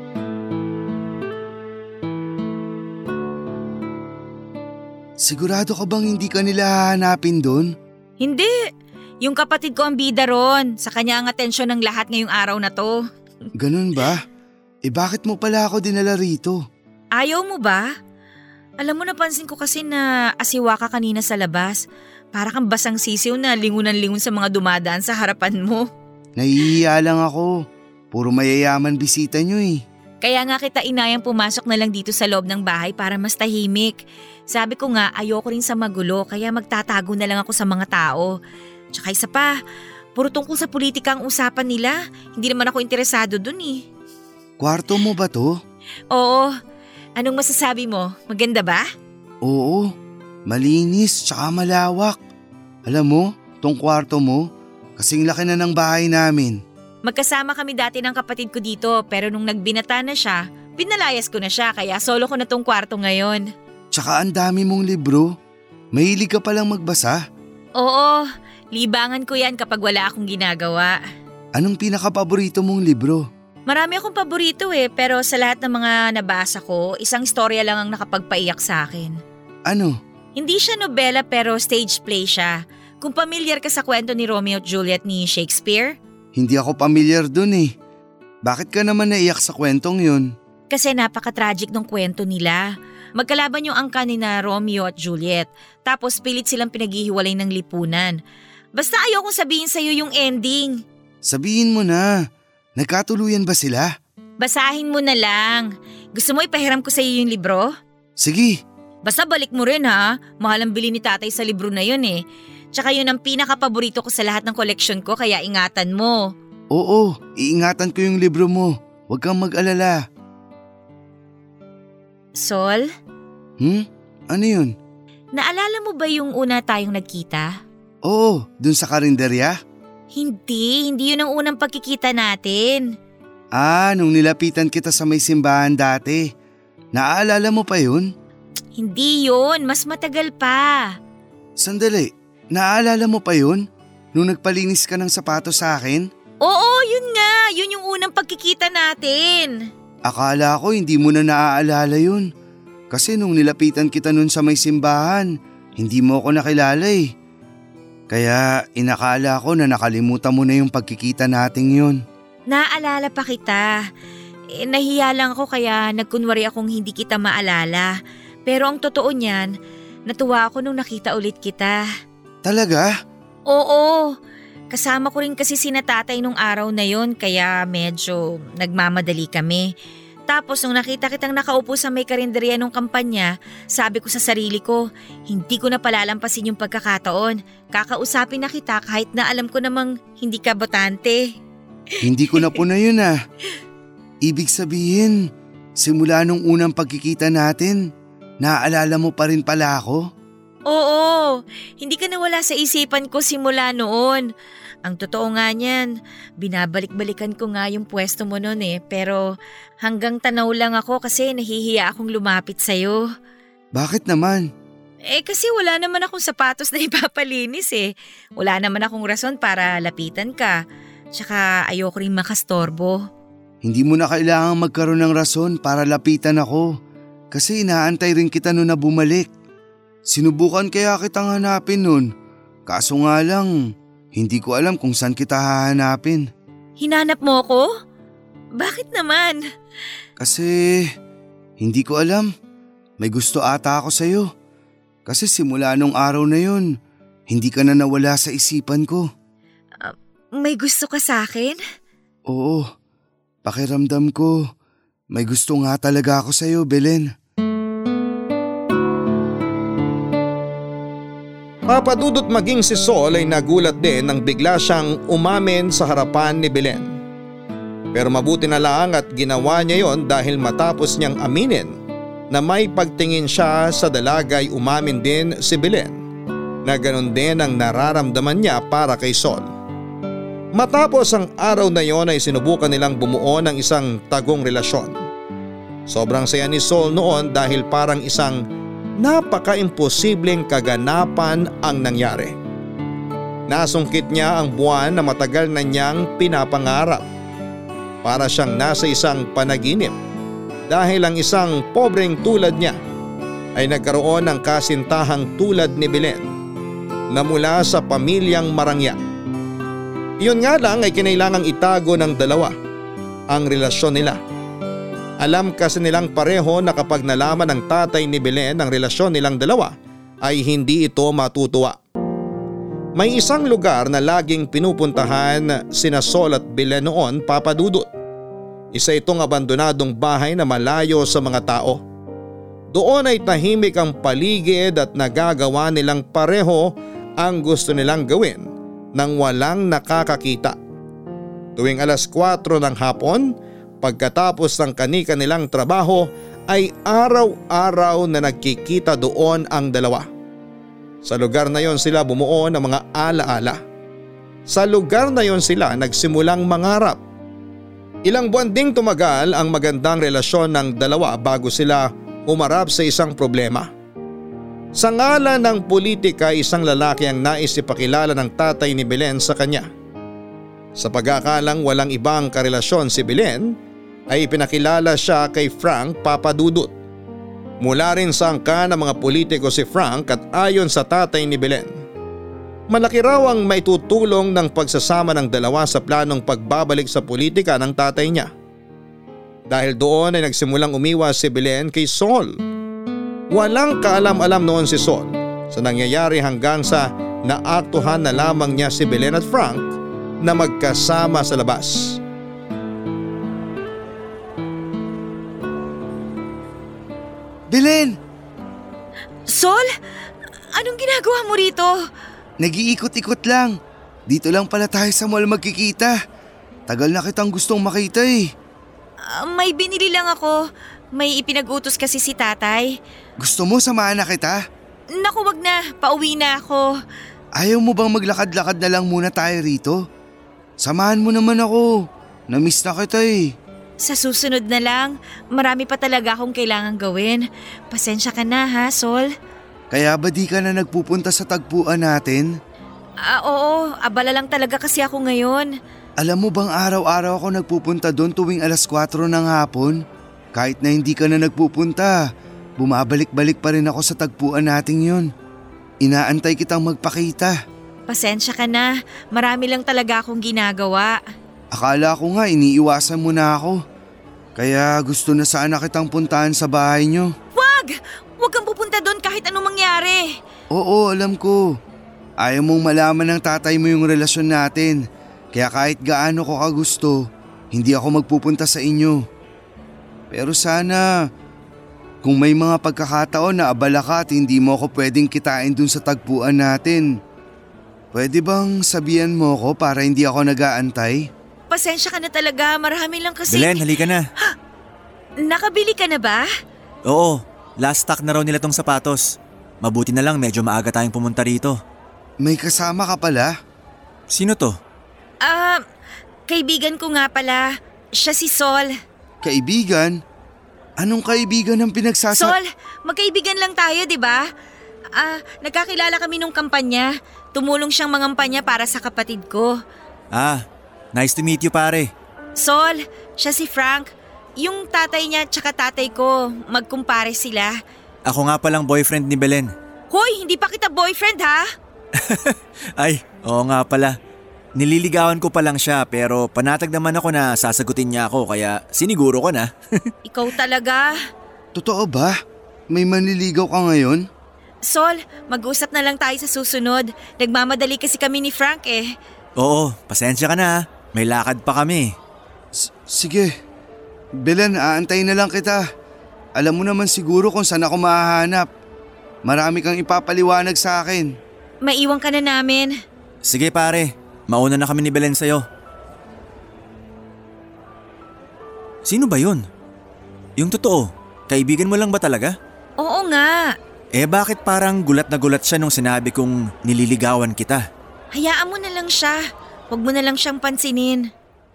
Sigurado ka bang hindi ka nila hahanapin doon? Hindi. Yung kapatid ko ang bida ron. Sa kanya ang atensyon ng lahat ngayong araw na to. Ganun ba? Eh bakit mo pala ako dinala rito? Ayaw mo ba? Alam mo, napansin ko kasi na asiwa ka kanina sa labas. Para kang basang sisiw na lingunan-lingon sa mga dumadaan sa harapan mo. Nahihiya lang ako. Puro mayayaman bisita nyo eh. Kaya nga kita inayang pumasok na lang dito sa loob ng bahay para mas tahimik. Sabi ko nga ayoko rin sa magulo kaya magtatago na lang ako sa mga tao. Tsaka isa pa, puro tungkol sa politika ang usapan nila. Hindi naman ako interesado dun eh. Kwarto mo ba to? Oo. Anong masasabi mo? Maganda ba? Oo. Malinis tsaka malawak. Alam mo, tong kwarto mo, kasing laki na ng bahay namin. Magkasama kami dati ng kapatid ko dito pero nung nagbinata na siya, pinalayas ko na siya kaya solo ko na tong kwarto ngayon. Tsaka ang dami mong libro. Mahilig ka palang magbasa? Oo, Libangan ko yan kapag wala akong ginagawa. Anong pinakapaborito mong libro? Marami akong paborito eh, pero sa lahat ng mga nabasa ko, isang istorya lang ang nakapagpaiyak sa akin. Ano? Hindi siya nobela pero stage play siya. Kung pamilyar ka sa kwento ni Romeo at Juliet ni Shakespeare? Hindi ako pamilyar dun eh. Bakit ka naman naiyak sa kwentong yun? Kasi napaka-tragic ng kwento nila. Magkalaban yung angka ni na Romeo at Juliet, tapos pilit silang pinaghihiwalay ng lipunan. Basta ayokong sabihin sa'yo yung ending. Sabihin mo na. Nagkatuluyan ba sila? Basahin mo na lang. Gusto mo ipahiram ko sa'yo yung libro? Sige. Basta balik mo rin ha. Mahal ang bili ni tatay sa libro na yun eh. Tsaka yun ang pinaka-paborito ko sa lahat ng koleksyon ko kaya ingatan mo. Oo, iingatan ko yung libro mo. Huwag kang mag-alala. Sol? Hmm? Ano yun? Naalala mo ba yung una tayong nagkita? Oo, dun sa karinderya? Hindi, hindi yun ang unang pagkikita natin. Ah, nung nilapitan kita sa may simbahan dati. Naaalala mo pa yun? Hindi yun, mas matagal pa. Sandali, naaalala mo pa yun? Nung nagpalinis ka ng sapatos sa akin? Oo, yun nga, yun yung unang pagkikita natin. Akala ko hindi mo na naaalala yun. Kasi nung nilapitan kita nun sa may simbahan, hindi mo ako nakilala eh. Kaya inakala ko na nakalimutan mo na yung pagkikita nating yun. Naaalala pa kita. Eh, nahiya lang ako kaya nagkunwari akong hindi kita maalala. Pero ang totoo niyan, natuwa ako nung nakita ulit kita. Talaga? Oo, kasama ko rin kasi sina tatay nung araw na yon kaya medyo nagmamadali kami. Tapos nung nakita kitang nakaupo sa may karinderya ng kampanya, sabi ko sa sarili ko, hindi ko na palalampasin yung pagkakataon. Kakausapin na kita kahit na alam ko namang hindi ka botante. Hindi ko na po na yun ah. Ibig sabihin, simula nung unang pagkikita natin, naaalala mo pa rin pala ako? Oo, hindi ka nawala sa isipan ko simula noon. Ang totoo nga niyan, binabalik-balikan ko nga yung pwesto mo noon eh, pero hanggang tanaw lang ako kasi nahihiya akong lumapit sa'yo. Bakit naman? Eh kasi wala naman akong sapatos na ipapalinis eh. Wala naman akong rason para lapitan ka. Tsaka ayoko rin makastorbo. Hindi mo na kailangang magkaroon ng rason para lapitan ako. Kasi inaantay rin kita noon na bumalik. Sinubukan kaya kitang hanapin noon. Kaso nga lang, hindi ko alam kung saan kita hahanapin. Hinanap mo ko? Bakit naman? Kasi hindi ko alam. May gusto ata ako sa'yo. Kasi simula nung araw na yun, hindi ka na nawala sa isipan ko. Uh, may gusto ka sa akin? Oo, pakiramdam ko. May gusto nga talaga ako sa'yo, Belen. Papa Dudut maging si Sol ay nagulat din nang bigla siyang umamin sa harapan ni Belen. Pero mabuti na lang at ginawa niya yon dahil matapos niyang aminin na may pagtingin siya sa dalaga ay umamin din si Belen na ganun din ang nararamdaman niya para kay Sol. Matapos ang araw na yon ay sinubukan nilang bumuo ng isang tagong relasyon. Sobrang saya ni Sol noon dahil parang isang napaka-imposibleng kaganapan ang nangyari. Nasungkit niya ang buwan na matagal na niyang pinapangarap. Para siyang nasa isang panaginip dahil ang isang pobreng tulad niya ay nagkaroon ng kasintahang tulad ni Belen na mula sa pamilyang marangya. Iyon nga lang ay kinailangang itago ng dalawa ang relasyon nila. Alam kasi nilang pareho na kapag nalaman ng tatay ni Belen ang relasyon nilang dalawa ay hindi ito matutuwa. May isang lugar na laging pinupuntahan sina Sol at Belen noon, Papa Dudut. Isa itong abandonadong bahay na malayo sa mga tao. Doon ay tahimik ang paligid at nagagawa nilang pareho ang gusto nilang gawin nang walang nakakakita. Tuwing alas kwatro ng hapon, pagkatapos ng kanika nilang trabaho ay araw-araw na nagkikita doon ang dalawa. Sa lugar na yon sila bumuo ng mga alaala. Sa lugar na yon sila nagsimulang mangarap. Ilang buwan ding tumagal ang magandang relasyon ng dalawa bago sila umarap sa isang problema. Sa ngalan ng politika, isang lalaki ang nais ipakilala ng tatay ni Belen sa kanya. Sa pag-aakalang walang ibang karelasyon si Belen, ay ipinakilala siya kay Frank Papadudut. Mula rin sa angka ng mga politiko si Frank at ayon sa tatay ni Belen, malaki raw ang maitutulong ng pagsasama ng dalawa sa planong pagbabalik sa politika ng tatay niya. Dahil doon ay nagsimulang umiwas si Belen kay Sol. Walang kaalam-alam noon si Sol sa nangyayari hanggang sa naaktuhan na lamang niya si Belen at Frank na magkasama sa labas. Belen! Sol? Anong ginagawa mo rito? Nag-iikot-ikot lang. Dito lang pala tayo sa mall magkikita. Tagal na kitang gustong makita eh. Uh, may binili lang ako. May ipinag-utos kasi si tatay. Gusto mo samahan na kita? Naku, wag na. Pauwi na ako. Ayaw mo bang maglakad-lakad na lang muna tayo rito? Samahan mo naman ako. Namiss na kita eh. Sa susunod na lang, marami pa talaga akong kailangan gawin. Pasensya ka na ha, Sol. Kaya ba di ka na nagpupunta sa tagpuan natin? Ah, oo, abala lang talaga kasi ako ngayon. Alam mo bang araw-araw ako nagpupunta doon tuwing alas kwatro ng hapon? Kahit na hindi ka na nagpupunta, bumabalik-balik pa rin ako sa tagpuan nating yun. Inaantay kitang magpakita. Pasensya ka na, marami lang talaga akong ginagawa. Akala ko nga iniiwasan mo na ako. Kaya gusto na sana kitang puntahan sa bahay nyo. Wag! Wag kang pupunta doon kahit anong mangyari. Oo, alam ko. Ayaw mong malaman ng tatay mo yung relasyon natin. Kaya kahit gaano ko kagusto, hindi ako magpupunta sa inyo. Pero sana, kung may mga pagkakataon na abala ka at hindi mo ako pwedeng kitain dun sa tagpuan natin, pwede bang sabihan mo ko para hindi ako nag-aantay? Pasensya ka na talaga, marami lang kasi… Belen, halika na. Ha? Nakabili ka na ba? Oo, last stock na raw nila tong sapatos. Mabuti na lang medyo maaga tayong pumunta rito. May kasama ka pala? Sino to? Ah, uh, kaibigan ko nga pala. Siya si Sol. Kaibigan? Anong kaibigan ang pinagsasa… Sol, magkaibigan lang tayo, di ba? Ah, uh, nagkakilala kami nung kampanya. Tumulong siyang mangampanya para sa kapatid ko. Ah, nice to meet you pare. Sol, siya si Frank. Yung tatay niya tsaka tatay ko, magkumpare sila. Ako nga palang boyfriend ni Belen. Hoy, hindi pa kita boyfriend ha? Ay, oo nga pala. Nililigawan ko pa lang siya pero panatag naman ako na sasagutin niya ako kaya siniguro ko na. Ikaw talaga. Totoo ba? May manliligaw ka ngayon? Sol, mag-usap na lang tayo sa susunod. Nagmamadali kasi kami ni Frank eh. Oo, pasensya ka na. May lakad pa kami. S- sige. Belen, aantayin na lang kita. Alam mo naman siguro kung saan ako mahahanap. Marami kang ipapaliwanag sa akin. Maiwan ka na namin. Sige pare, mauna na kami ni Belen sa'yo. Sino ba yun? Yung totoo, kaibigan mo lang ba talaga? Oo nga. Eh bakit parang gulat na gulat siya nung sinabi kong nililigawan kita? Hayaan mo na lang siya. Huwag mo na lang siyang pansinin.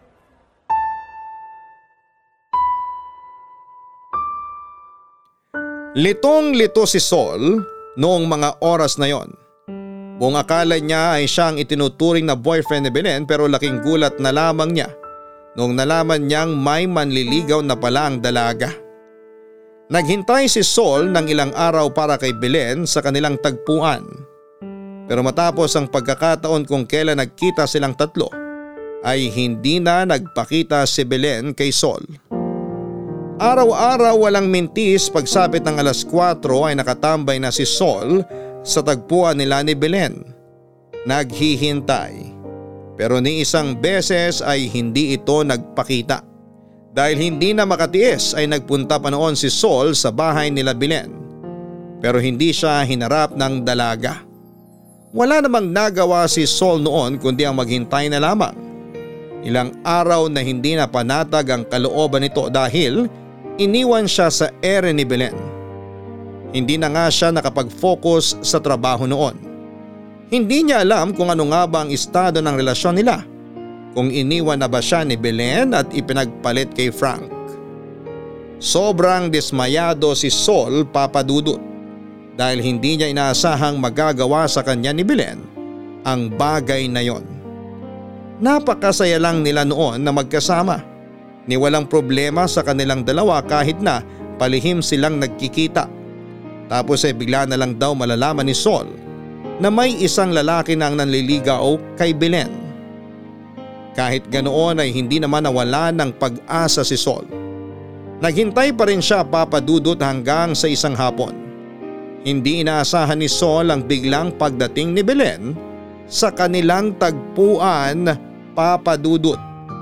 Litong-lito si Sol noong mga oras na yon. Buong akala niya ay siyang itinuturing na boyfriend ni Belen pero laking gulat na lamang niya noong nalaman niyang may manliligaw na pala ang dalaga. Naghintay si Sol ng ilang araw para kay Belen sa kanilang tagpuan. Pero matapos ang pagkakataon kung kailan nagkita silang tatlo, ay hindi na nagpakita si Belen kay Sol. Araw-araw walang mintis pagsapit ng alas kwatro ay nakatambay na si Sol sa tagpuan nila ni Belen. Naghihintay. Pero ni isang beses ay hindi ito nagpakita. Dahil hindi na makatiis ay nagpunta pa noon si Sol sa bahay nila Belen. Pero hindi siya hinarap ng dalaga. Wala namang nagawa si Sol noon kundi ang maghintay na lamang. Ilang araw na hindi na panatag ang kalooban nito dahil iniwan siya sa ere ni Belen. Hindi na nga siya nakapag-focus sa trabaho noon. Hindi niya alam kung ano nga ba ang estado ng relasyon nila. Kung iniwan na ba siya ni Belen at ipinagpalit kay Frank. Sobrang dismayado si Sol Papadudut. dahil hindi niya inaasahang magagawa sa kanya ni Belen ang bagay na yon. Napakasaya lang nila noon na magkasama. Ni walang problema sa kanilang dalawa kahit na palihim silang nagkikita. Tapos ay bigla na lang daw malalaman ni Sol na may isang lalaki na ang nanliligaw kay Belen. Kahit ganoon ay hindi naman nawala ng pag-asa si Sol. Naghintay pa rin siya, Papa Dudut, hanggang sa isang hapon. Hindi inaasahan ni Sol ang biglang pagdating ni Belen sa kanilang tagpuan, Papa Dudut.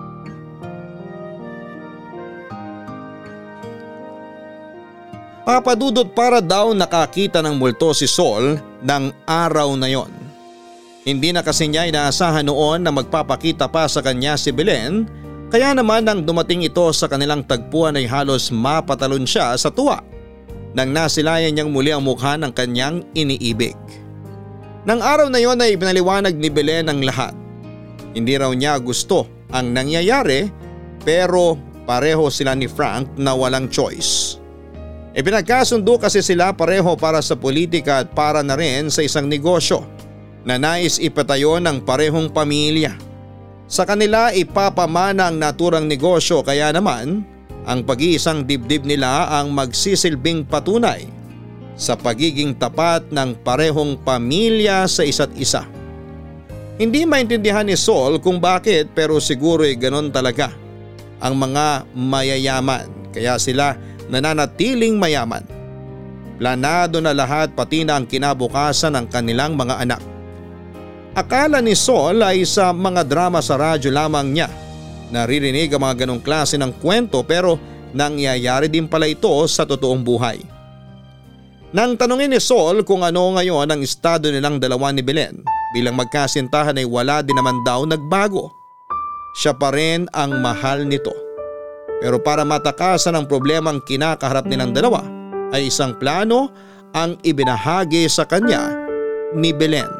Papa Dudut, para daw nakakita ng multo si Sol ng araw na yon. Hindi na kasi niya inaasahan noon na magpapakita pa sa kanya si Belen, kaya naman nang dumating ito sa kanilang tagpuan ay halos mapatalon siya sa tuwa nang nasilayan niyang muli ang mukha ng kanyang iniibig. Nang araw na yon ay pinaliwanag ni Belen ang lahat. Hindi raw niya gusto ang nangyayari pero pareho sila ni Frank na walang choice. Ipinagkasundo kasi sila pareho para sa politika at para na rin sa isang negosyo na nais ipatayo ng parehong pamilya. Sa kanila ipapamana ang naturang negosyo, kaya naman ang pag-iisang dibdib nila ang magsisilbing patunay sa pagiging tapat ng parehong pamilya sa isa't isa. Hindi maintindihan ni Sol kung bakit, pero siguro ay ganon talaga ang mga mayayaman, kaya sila nananatiling mayaman. Planado na lahat, pati na ang kinabukasan ng kanilang mga anak. Akala ni Sol ay sa mga drama sa radyo lamang niya naririnig ang mga ganong klase ng kwento, pero nangyayari din pala ito sa totoong buhay. Nang tanungin ni Sol kung ano ngayon ang estado nilang dalawa ni Belen, bilang magkasintahan ay wala din naman daw nagbago. Siya pa rin ang mahal nito. Pero para matakasan ang problemang kinakaharap nilang dalawa ay isang plano ang ibinahagi sa kanya ni Belen.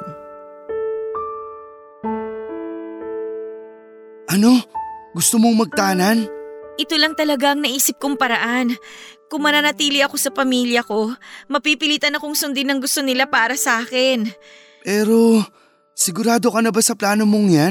Ano? Gusto mong magtanan? Ito lang talaga ang naisip kong paraan. Kung mananatili ako sa pamilya ko, mapipilitan akong sundin ang gusto nila para sa akin. Pero sigurado ka na ba sa plano mong yan?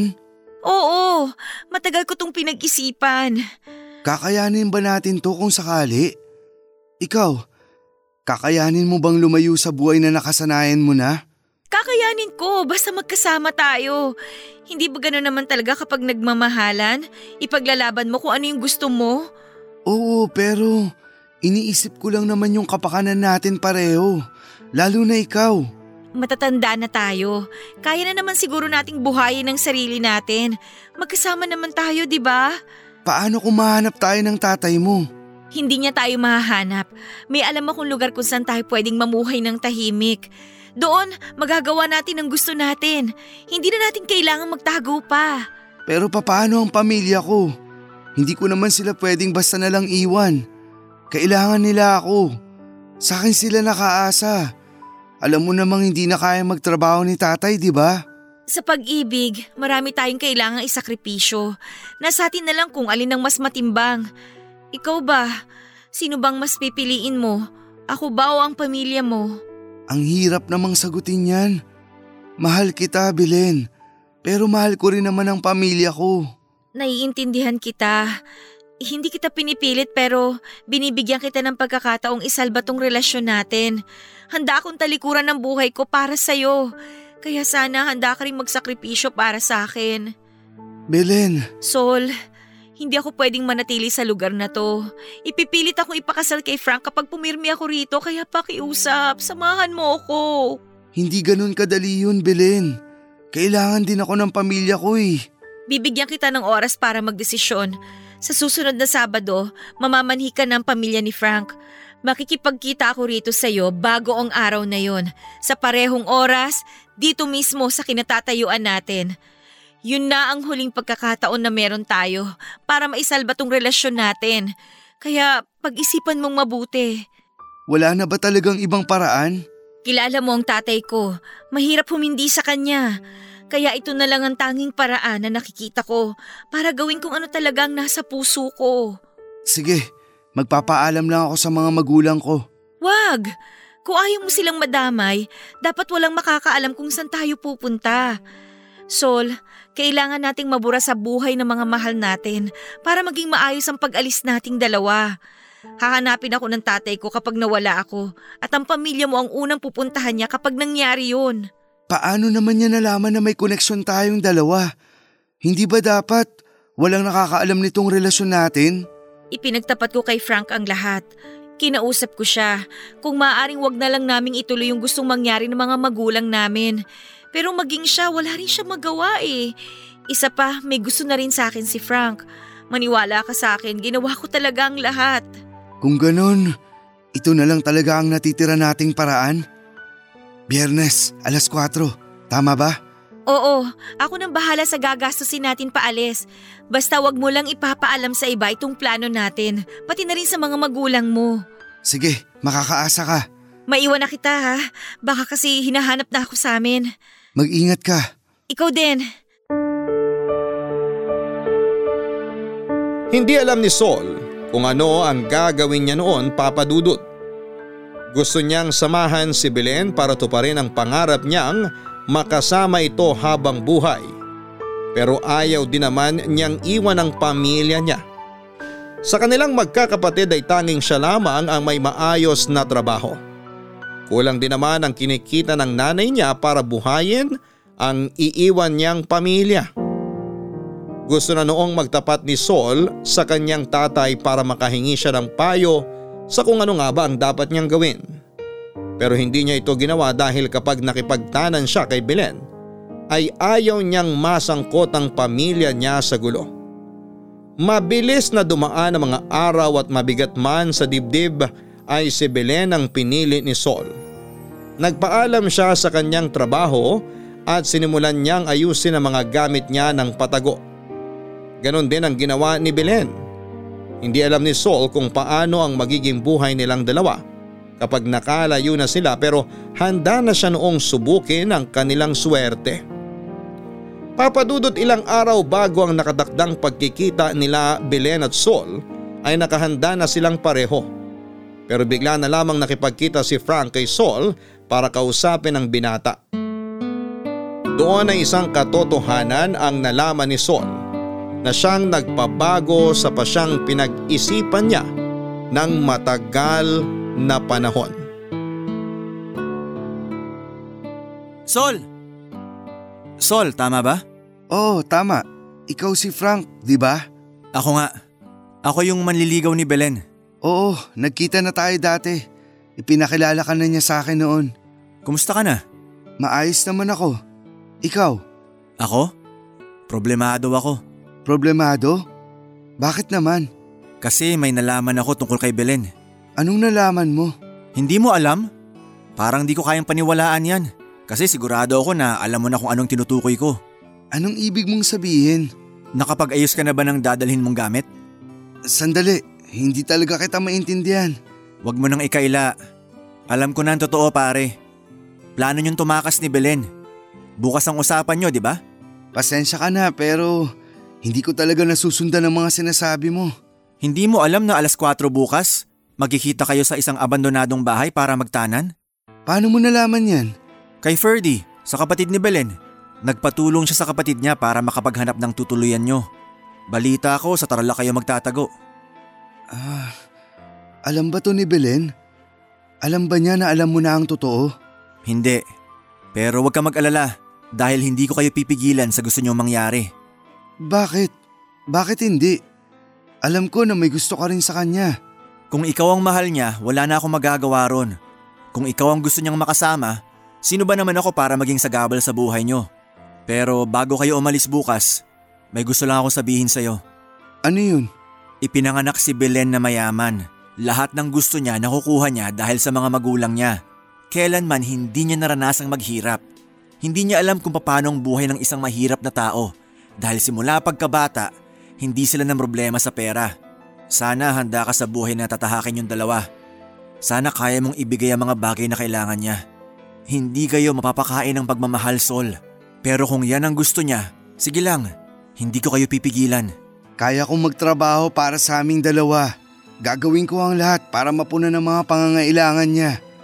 Oo, matagal ko tong pinag-isipan. Kakayanin ba natin to kung sakali? Ikaw, kakayanin mo bang lumayo sa buhay na nakasanayan mo na? Kakayanin ko, basta magkasama tayo. Hindi ba gano'n naman talaga kapag nagmamahalan? Ipaglalaban mo kung ano yung gusto mo? Oo, pero iniisip ko lang naman yung kapakanan natin pareho. Lalo na ikaw. Matatanda na tayo. Kaya na naman siguro nating buhayin ang sarili natin. Magkasama naman tayo, di ba? Paano kung mahanap tayo ng tatay mo? Hindi niya tayo mahahanap. May alam akong lugar kung saan tayo pwedeng mamuhay ng tahimik. Doon, magagawa natin ang gusto natin. Hindi na natin kailangan magtago pa. Pero papaano ang pamilya ko? Hindi ko naman sila pwedeng basta na lang iwan. Kailangan nila ako. Sa akin sila nakaasa. Alam mo namang hindi na kaya magtrabaho ni tatay, di ba? Sa pag-ibig, marami tayong kailangang isakripisyo. Nasa atin na lang kung alin ang mas matimbang. Ikaw ba? Sino bang mas pipiliin mo? Ako ba o ang pamilya mo? Ang hirap namang sagutin yan. Mahal kita, Belen. Pero mahal ko rin naman ang pamilya ko. Naiintindihan kita. Hindi kita pinipilit pero binibigyan kita ng pagkakataong isalba tong relasyon natin. Handa akong talikuran ng buhay ko para sa'yo. Kaya sana handa ka rin magsakripisyo para sa akin. Belen. Sol, hindi ako pwedeng manatili sa lugar na to. Ipipilit akong ipakasal kay Frank kapag pumirmi ako rito, kaya pakiusap, samahan mo ako. Hindi ganun kadali yun, Belen. Kailangan din ako ng pamilya ko eh. Bibigyan kita ng oras para magdesisyon. Sa susunod na Sabado, mamamanhi ka ng pamilya ni Frank. Makikipagkita ako rito sa'yo bago ang araw na yon. Sa parehong oras, dito mismo sa kinatatayuan natin. Yun na ang huling pagkakataon na meron tayo para maisalba tong relasyon natin. Kaya pag-isipan mong mabuti. Wala na ba talagang ibang paraan? Kilala mo ang tatay ko. Mahirap humindi sa kanya. Kaya ito na lang ang tanging paraan na nakikita ko para gawin kung ano talagang nasa puso ko. Sige, magpapaalam lang ako sa mga magulang ko. Wag! Kung ayaw mo silang madamay, dapat walang makakaalam kung saan tayo pupunta. Sol, kailangan nating mabura sa buhay ng mga mahal natin para maging maayos ang pag-alis nating dalawa. Hahanapin ako ng tatay ko kapag nawala ako at ang pamilya mo ang unang pupuntahan niya kapag nangyari yun. Paano naman niya nalaman na may koneksyon tayong dalawa? Hindi ba dapat walang nakakaalam nitong relasyon natin? Ipinagtapat ko kay Frank ang lahat. Kinausap ko siya kung maaaring wag na lang naming ituloy yung gustong mangyari ng mga magulang namin. Pero maging siya, wala rin siya magawa eh. Isa pa, may gusto na rin sa akin si Frank. Maniwala ka sa akin, ginawa ko talaga ang lahat. Kung ganon, ito na lang talaga ang natitira nating paraan? Biyernes, alas kwatro, tama ba? Oo, ako nang bahala sa gagastusin natin paalis. Basta wag mo lang ipapaalam sa iba itong plano natin, pati na rin sa mga magulang mo. Sige, makakaasa ka. Maiwan na kita ha, baka kasi hinahanap na ako sa amin. Mag-ingat ka. Ikaw din. Hindi alam ni Sol kung ano ang gagawin niya noon, Papa Dudut. Gusto niyang samahan si Belen para tuparin ang pangarap niyang makasama ito habang buhay. Pero ayaw din naman niyang iwan ang pamilya niya. Sa kanilang magkakapatid ay tanging siya lamang ang may maayos na trabaho. Kulang din naman ang kinikita ng nanay niya para buhayin ang iiwan niyang pamilya. Gusto na noong magtapat ni Sol sa kanyang tatay para makahingi siya ng payo sa kung ano nga ba ang dapat niyang gawin. Pero hindi niya ito ginawa dahil kapag nakipagtanan siya kay Belen ay ayaw niyang masangkot ang pamilya niya sa gulo. Mabilis na dumaan ang mga araw at mabigat man sa dibdib ay si Belen ang pinili ni Sol. Nagpaalam siya sa kanyang trabaho at sinimulan niyang ayusin ang mga gamit niya ng patago. Ganon din ang ginawa ni Belen. Hindi alam ni Sol kung paano ang magiging buhay nilang dalawa kapag nakalayo na sila, pero handa na siya noong subukin ang kanilang swerte. Papadudot ilang araw bago ang nakatakdang pagkikita nila Belen at Sol ay nakahanda na silang pareho. Pero bigla na lamang nakipagkita si Frank kay Sol para kausapin ang binata. Doon ay isang katotohanan ang nalaman ni Sol na siyang nagpabago sa pasyang pinag-isipan niya ng matagal na panahon. Sol! Sol, tama ba? Oo, tama. Ikaw si Frank, di ba? Ako nga. Ako yung manliligaw ni Belen. Oo, nagkita na tayo dati. Ipinakilala ka na niya sa akin noon. Kumusta ka na? Maayos naman ako. Ikaw? Ako? Problemado ako. Problemado? Bakit naman? Kasi may nalaman ako tungkol kay Belen. Anong nalaman mo? Hindi mo alam? Parang di ko kayang paniwalaan yan. Kasi sigurado ako na alam mo na kung anong tinutukoy ko. Anong ibig mong sabihin? Nakapag-ayos ka na ba ng dadalhin mong gamit? Sandali, hindi talaga kita maintindihan. Huwag mo nang ikaila. Alam ko na ang totoo pare. Plano niyong tumakas ni Belen. Bukas ang usapan niyo, di ba? Pasensya ka na pero hindi ko talaga nasusundan ang mga sinasabi mo. Hindi mo alam na alas kwatro bukas? Magkikita kayo sa isang abandonadong bahay para magtanan? Paano mo nalaman yan? Kay Ferdy, sa kapatid ni Belen. Nagpatulong siya sa kapatid niya para makapaghanap ng tutuluyan niyo. Balita ko sa Tarlac kayo magtatago. Ah, alam ba to ni Belen? Alam ba niya na alam mo na ang totoo? Hindi. Pero huwag ka mag-alala dahil hindi ko kayo pipigilan sa gusto niyo mangyari. Bakit? Bakit hindi? Alam ko na may gusto ka rin sa kanya. Kung ikaw ang mahal niya, wala na akong magagawa ron. Kung ikaw ang gusto niyang makasama, sino ba naman ako para maging sagabal sa buhay niyo? Pero bago kayo umalis bukas, may gusto lang akong sabihin sa'yo. Ano yun? Ipinanganak si Belen na mayaman. Lahat ng gusto niya nakukuha niya dahil sa mga magulang niya. Kailanman hindi niya naranasang maghirap. Hindi niya alam kung paano ang buhay ng isang mahirap na tao. Dahil simula pagkabata, hindi sila ng problema sa pera. Sana handa ka sa buhay na tatahakin yung dalawa. Sana kaya mong ibigay ang mga bagay na kailangan niya. Hindi kayo mapapakain ng pagmamahal, Sol. Pero kung yan ang gusto niya, sige lang, hindi ko kayo pipigilan. Kaya kong magtrabaho para sa aming dalawa. Gagawin ko ang lahat para mapunan ang mga pangangailangan niya.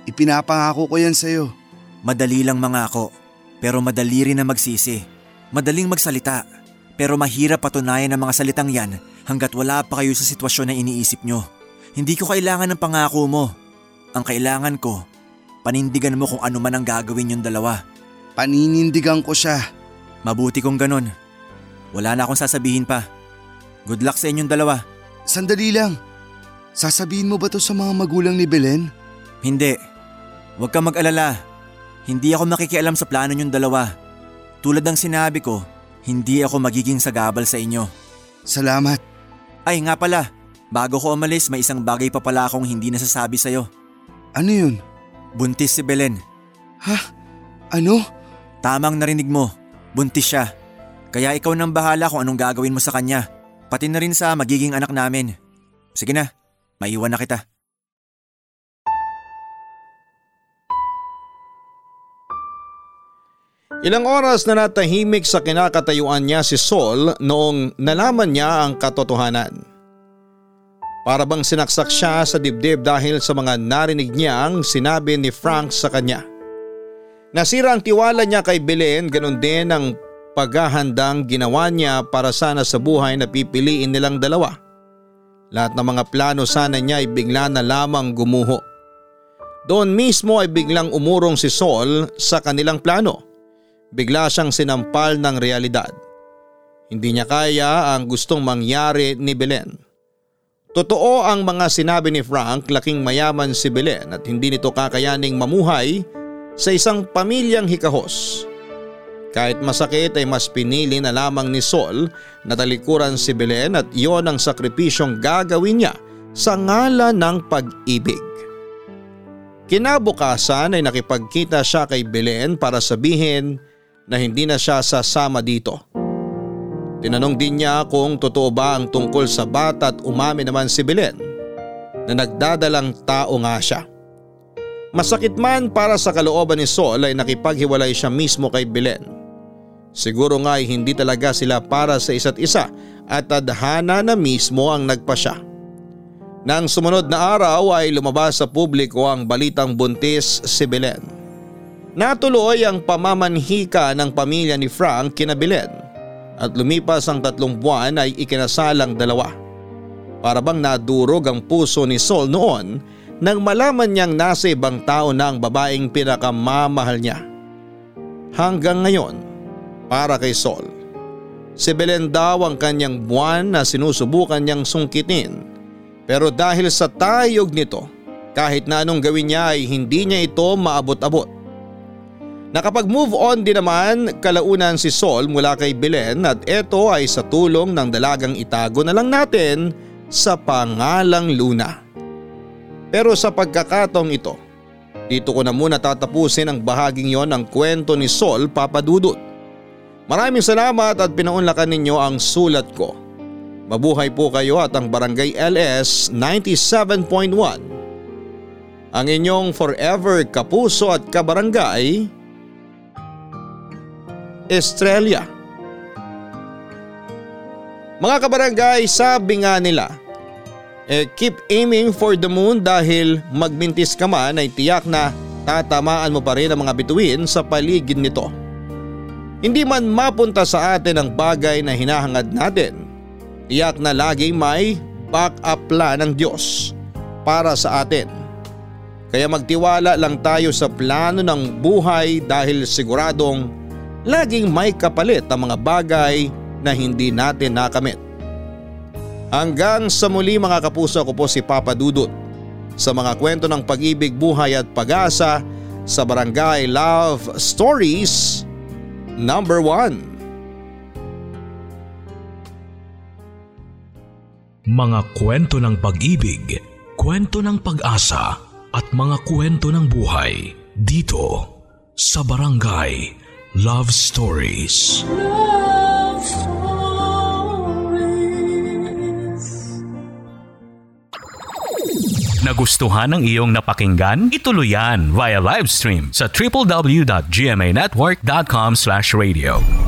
Ipinapangako ko yan sa'yo. Madali lang mangako, pero madali rin na magsisi. Madaling magsalita, pero mahirap patunayan ang mga salitang yan hanggat wala pa kayo sa sitwasyon na iniisip nyo. Hindi ko kailangan ng pangako mo. Ang kailangan ko, panindigan mo kung ano man ang gagawin yung dalawa. Paninindigan ko siya. Mabuti kung ganon. Wala na akong sasabihin pa. Good luck sa inyong dalawa. Sandali lang. Sasabihin mo ba to sa mga magulang ni Belen? Hindi. Huwag kang mag-alala. Hindi ako makikialam sa plano niyong dalawa. Tulad ng sinabi ko, hindi ako magiging sagabal sa inyo. Salamat. Ay nga pala, bago ko umalis may isang bagay pa pala akong hindi nasasabi sa'yo. Ano yun? Buntis si Belen. Ha? Ano? Tamang narinig mo, buntis siya. Kaya ikaw nang bahala kung anong gagawin mo sa kanya. Pati na rin sa magiging anak namin. Sige na, maiwan na kita. Ilang oras na natahimik sa kinakatayuan niya si Sol noong nalaman niya ang katotohanan. Para bang sinaksak siya sa dibdib dahil sa mga narinig niyang sinabi ni Frank sa kanya. Nasira ang tiwala niya kay Belen, ganun din ang paghahandang ginawa niya para sana sa buhay na pipiliin nilang dalawa. Lahat ng mga plano sana niya ay bigla na lamang gumuho. Doon mismo ay biglang umurong si Sol sa kanilang plano. Bigla siyang sinampal ng realidad. Hindi niya kaya ang gustong mangyari ni Belen. Totoo ang mga sinabi ni Frank, laking mayaman si Belen at hindi nito kakayaning mamuhay sa isang pamilyang hikahos. Kahit masakit ay mas pinili na lamang ni Sol na talikuran si Belen at iyon ang sakripisyong gagawin niya sa ngalan ng pag-ibig. Kinabukasan ay nakipagkita siya kay Belen para sabihin na hindi na siya sasama dito. Tinanong din niya kung totoo ba ang tungkol sa bata at umamin naman si Belen na nagdadalang tao nga siya. Masakit man para sa kalooban ni Sol ay nakipaghiwalay siya mismo kay Belen. Siguro nga ay hindi talaga sila para sa isa't isa at tadhana na mismo ang nagpasya. Nang sumunod na araw ay lumabas sa publiko ang balitang buntis si Belen. Natuloy ang pamamanhika ng pamilya ni Frank kina Belen at lumipas ang tatlong buwan ay ikinasalang dalawa. Para bang nadurog ang puso ni Sol noon nang malaman niyang nasa ibang tao na ang babaeng pinakamamahal niya. Hanggang ngayon, para kay Sol, si Belen daw ang kanyang buwan na sinusubukan niyang sungkitin, pero dahil sa tayog nito, kahit na anong gawin niya ay hindi niya ito maabot-abot. Nakapag-move on din naman kalaunan si Sol mula kay Belen at ito ay sa tulong ng dalagang itago na lang natin sa pangalang Luna. Pero sa pagkakataong ito, dito ko na muna tatapusin ang bahaging yon ng kwento ni Sol Papadudut. Maraming salamat at pinaunlakan ninyo ang sulat ko. Mabuhay po kayo at ang Barangay L S ninety-seven point one. Ang inyong forever kapuso at kabarangay, Estrella. Mga kabarangay, sabi nga nila, eh, keep aiming for the moon dahil magmintis ka man ay tiyak na tatamaan mo pa rin ang mga bituin sa paligid nito. Hindi man mapunta sa atin ang bagay na hinahangad natin, tiyak na laging may back-up plan ng Diyos para sa atin. Kaya magtiwala lang tayo sa plano ng buhay dahil siguradong laging may kapalit ang mga bagay na hindi natin nakamit. Hanggang sa muli mga kapuso, ko po si Papa Dudut sa mga kwento ng pag-ibig, buhay at pag-asa sa Barangay Love Stories number one. Mga kwento ng pag-ibig, kwento ng pag-asa at mga kwento ng buhay dito sa Barangay Love Stories. Love Stories. Nagustuhan ng iyong napakinggan? Ituloy yan via live stream sa w w w dot g m a network dot com slash radio.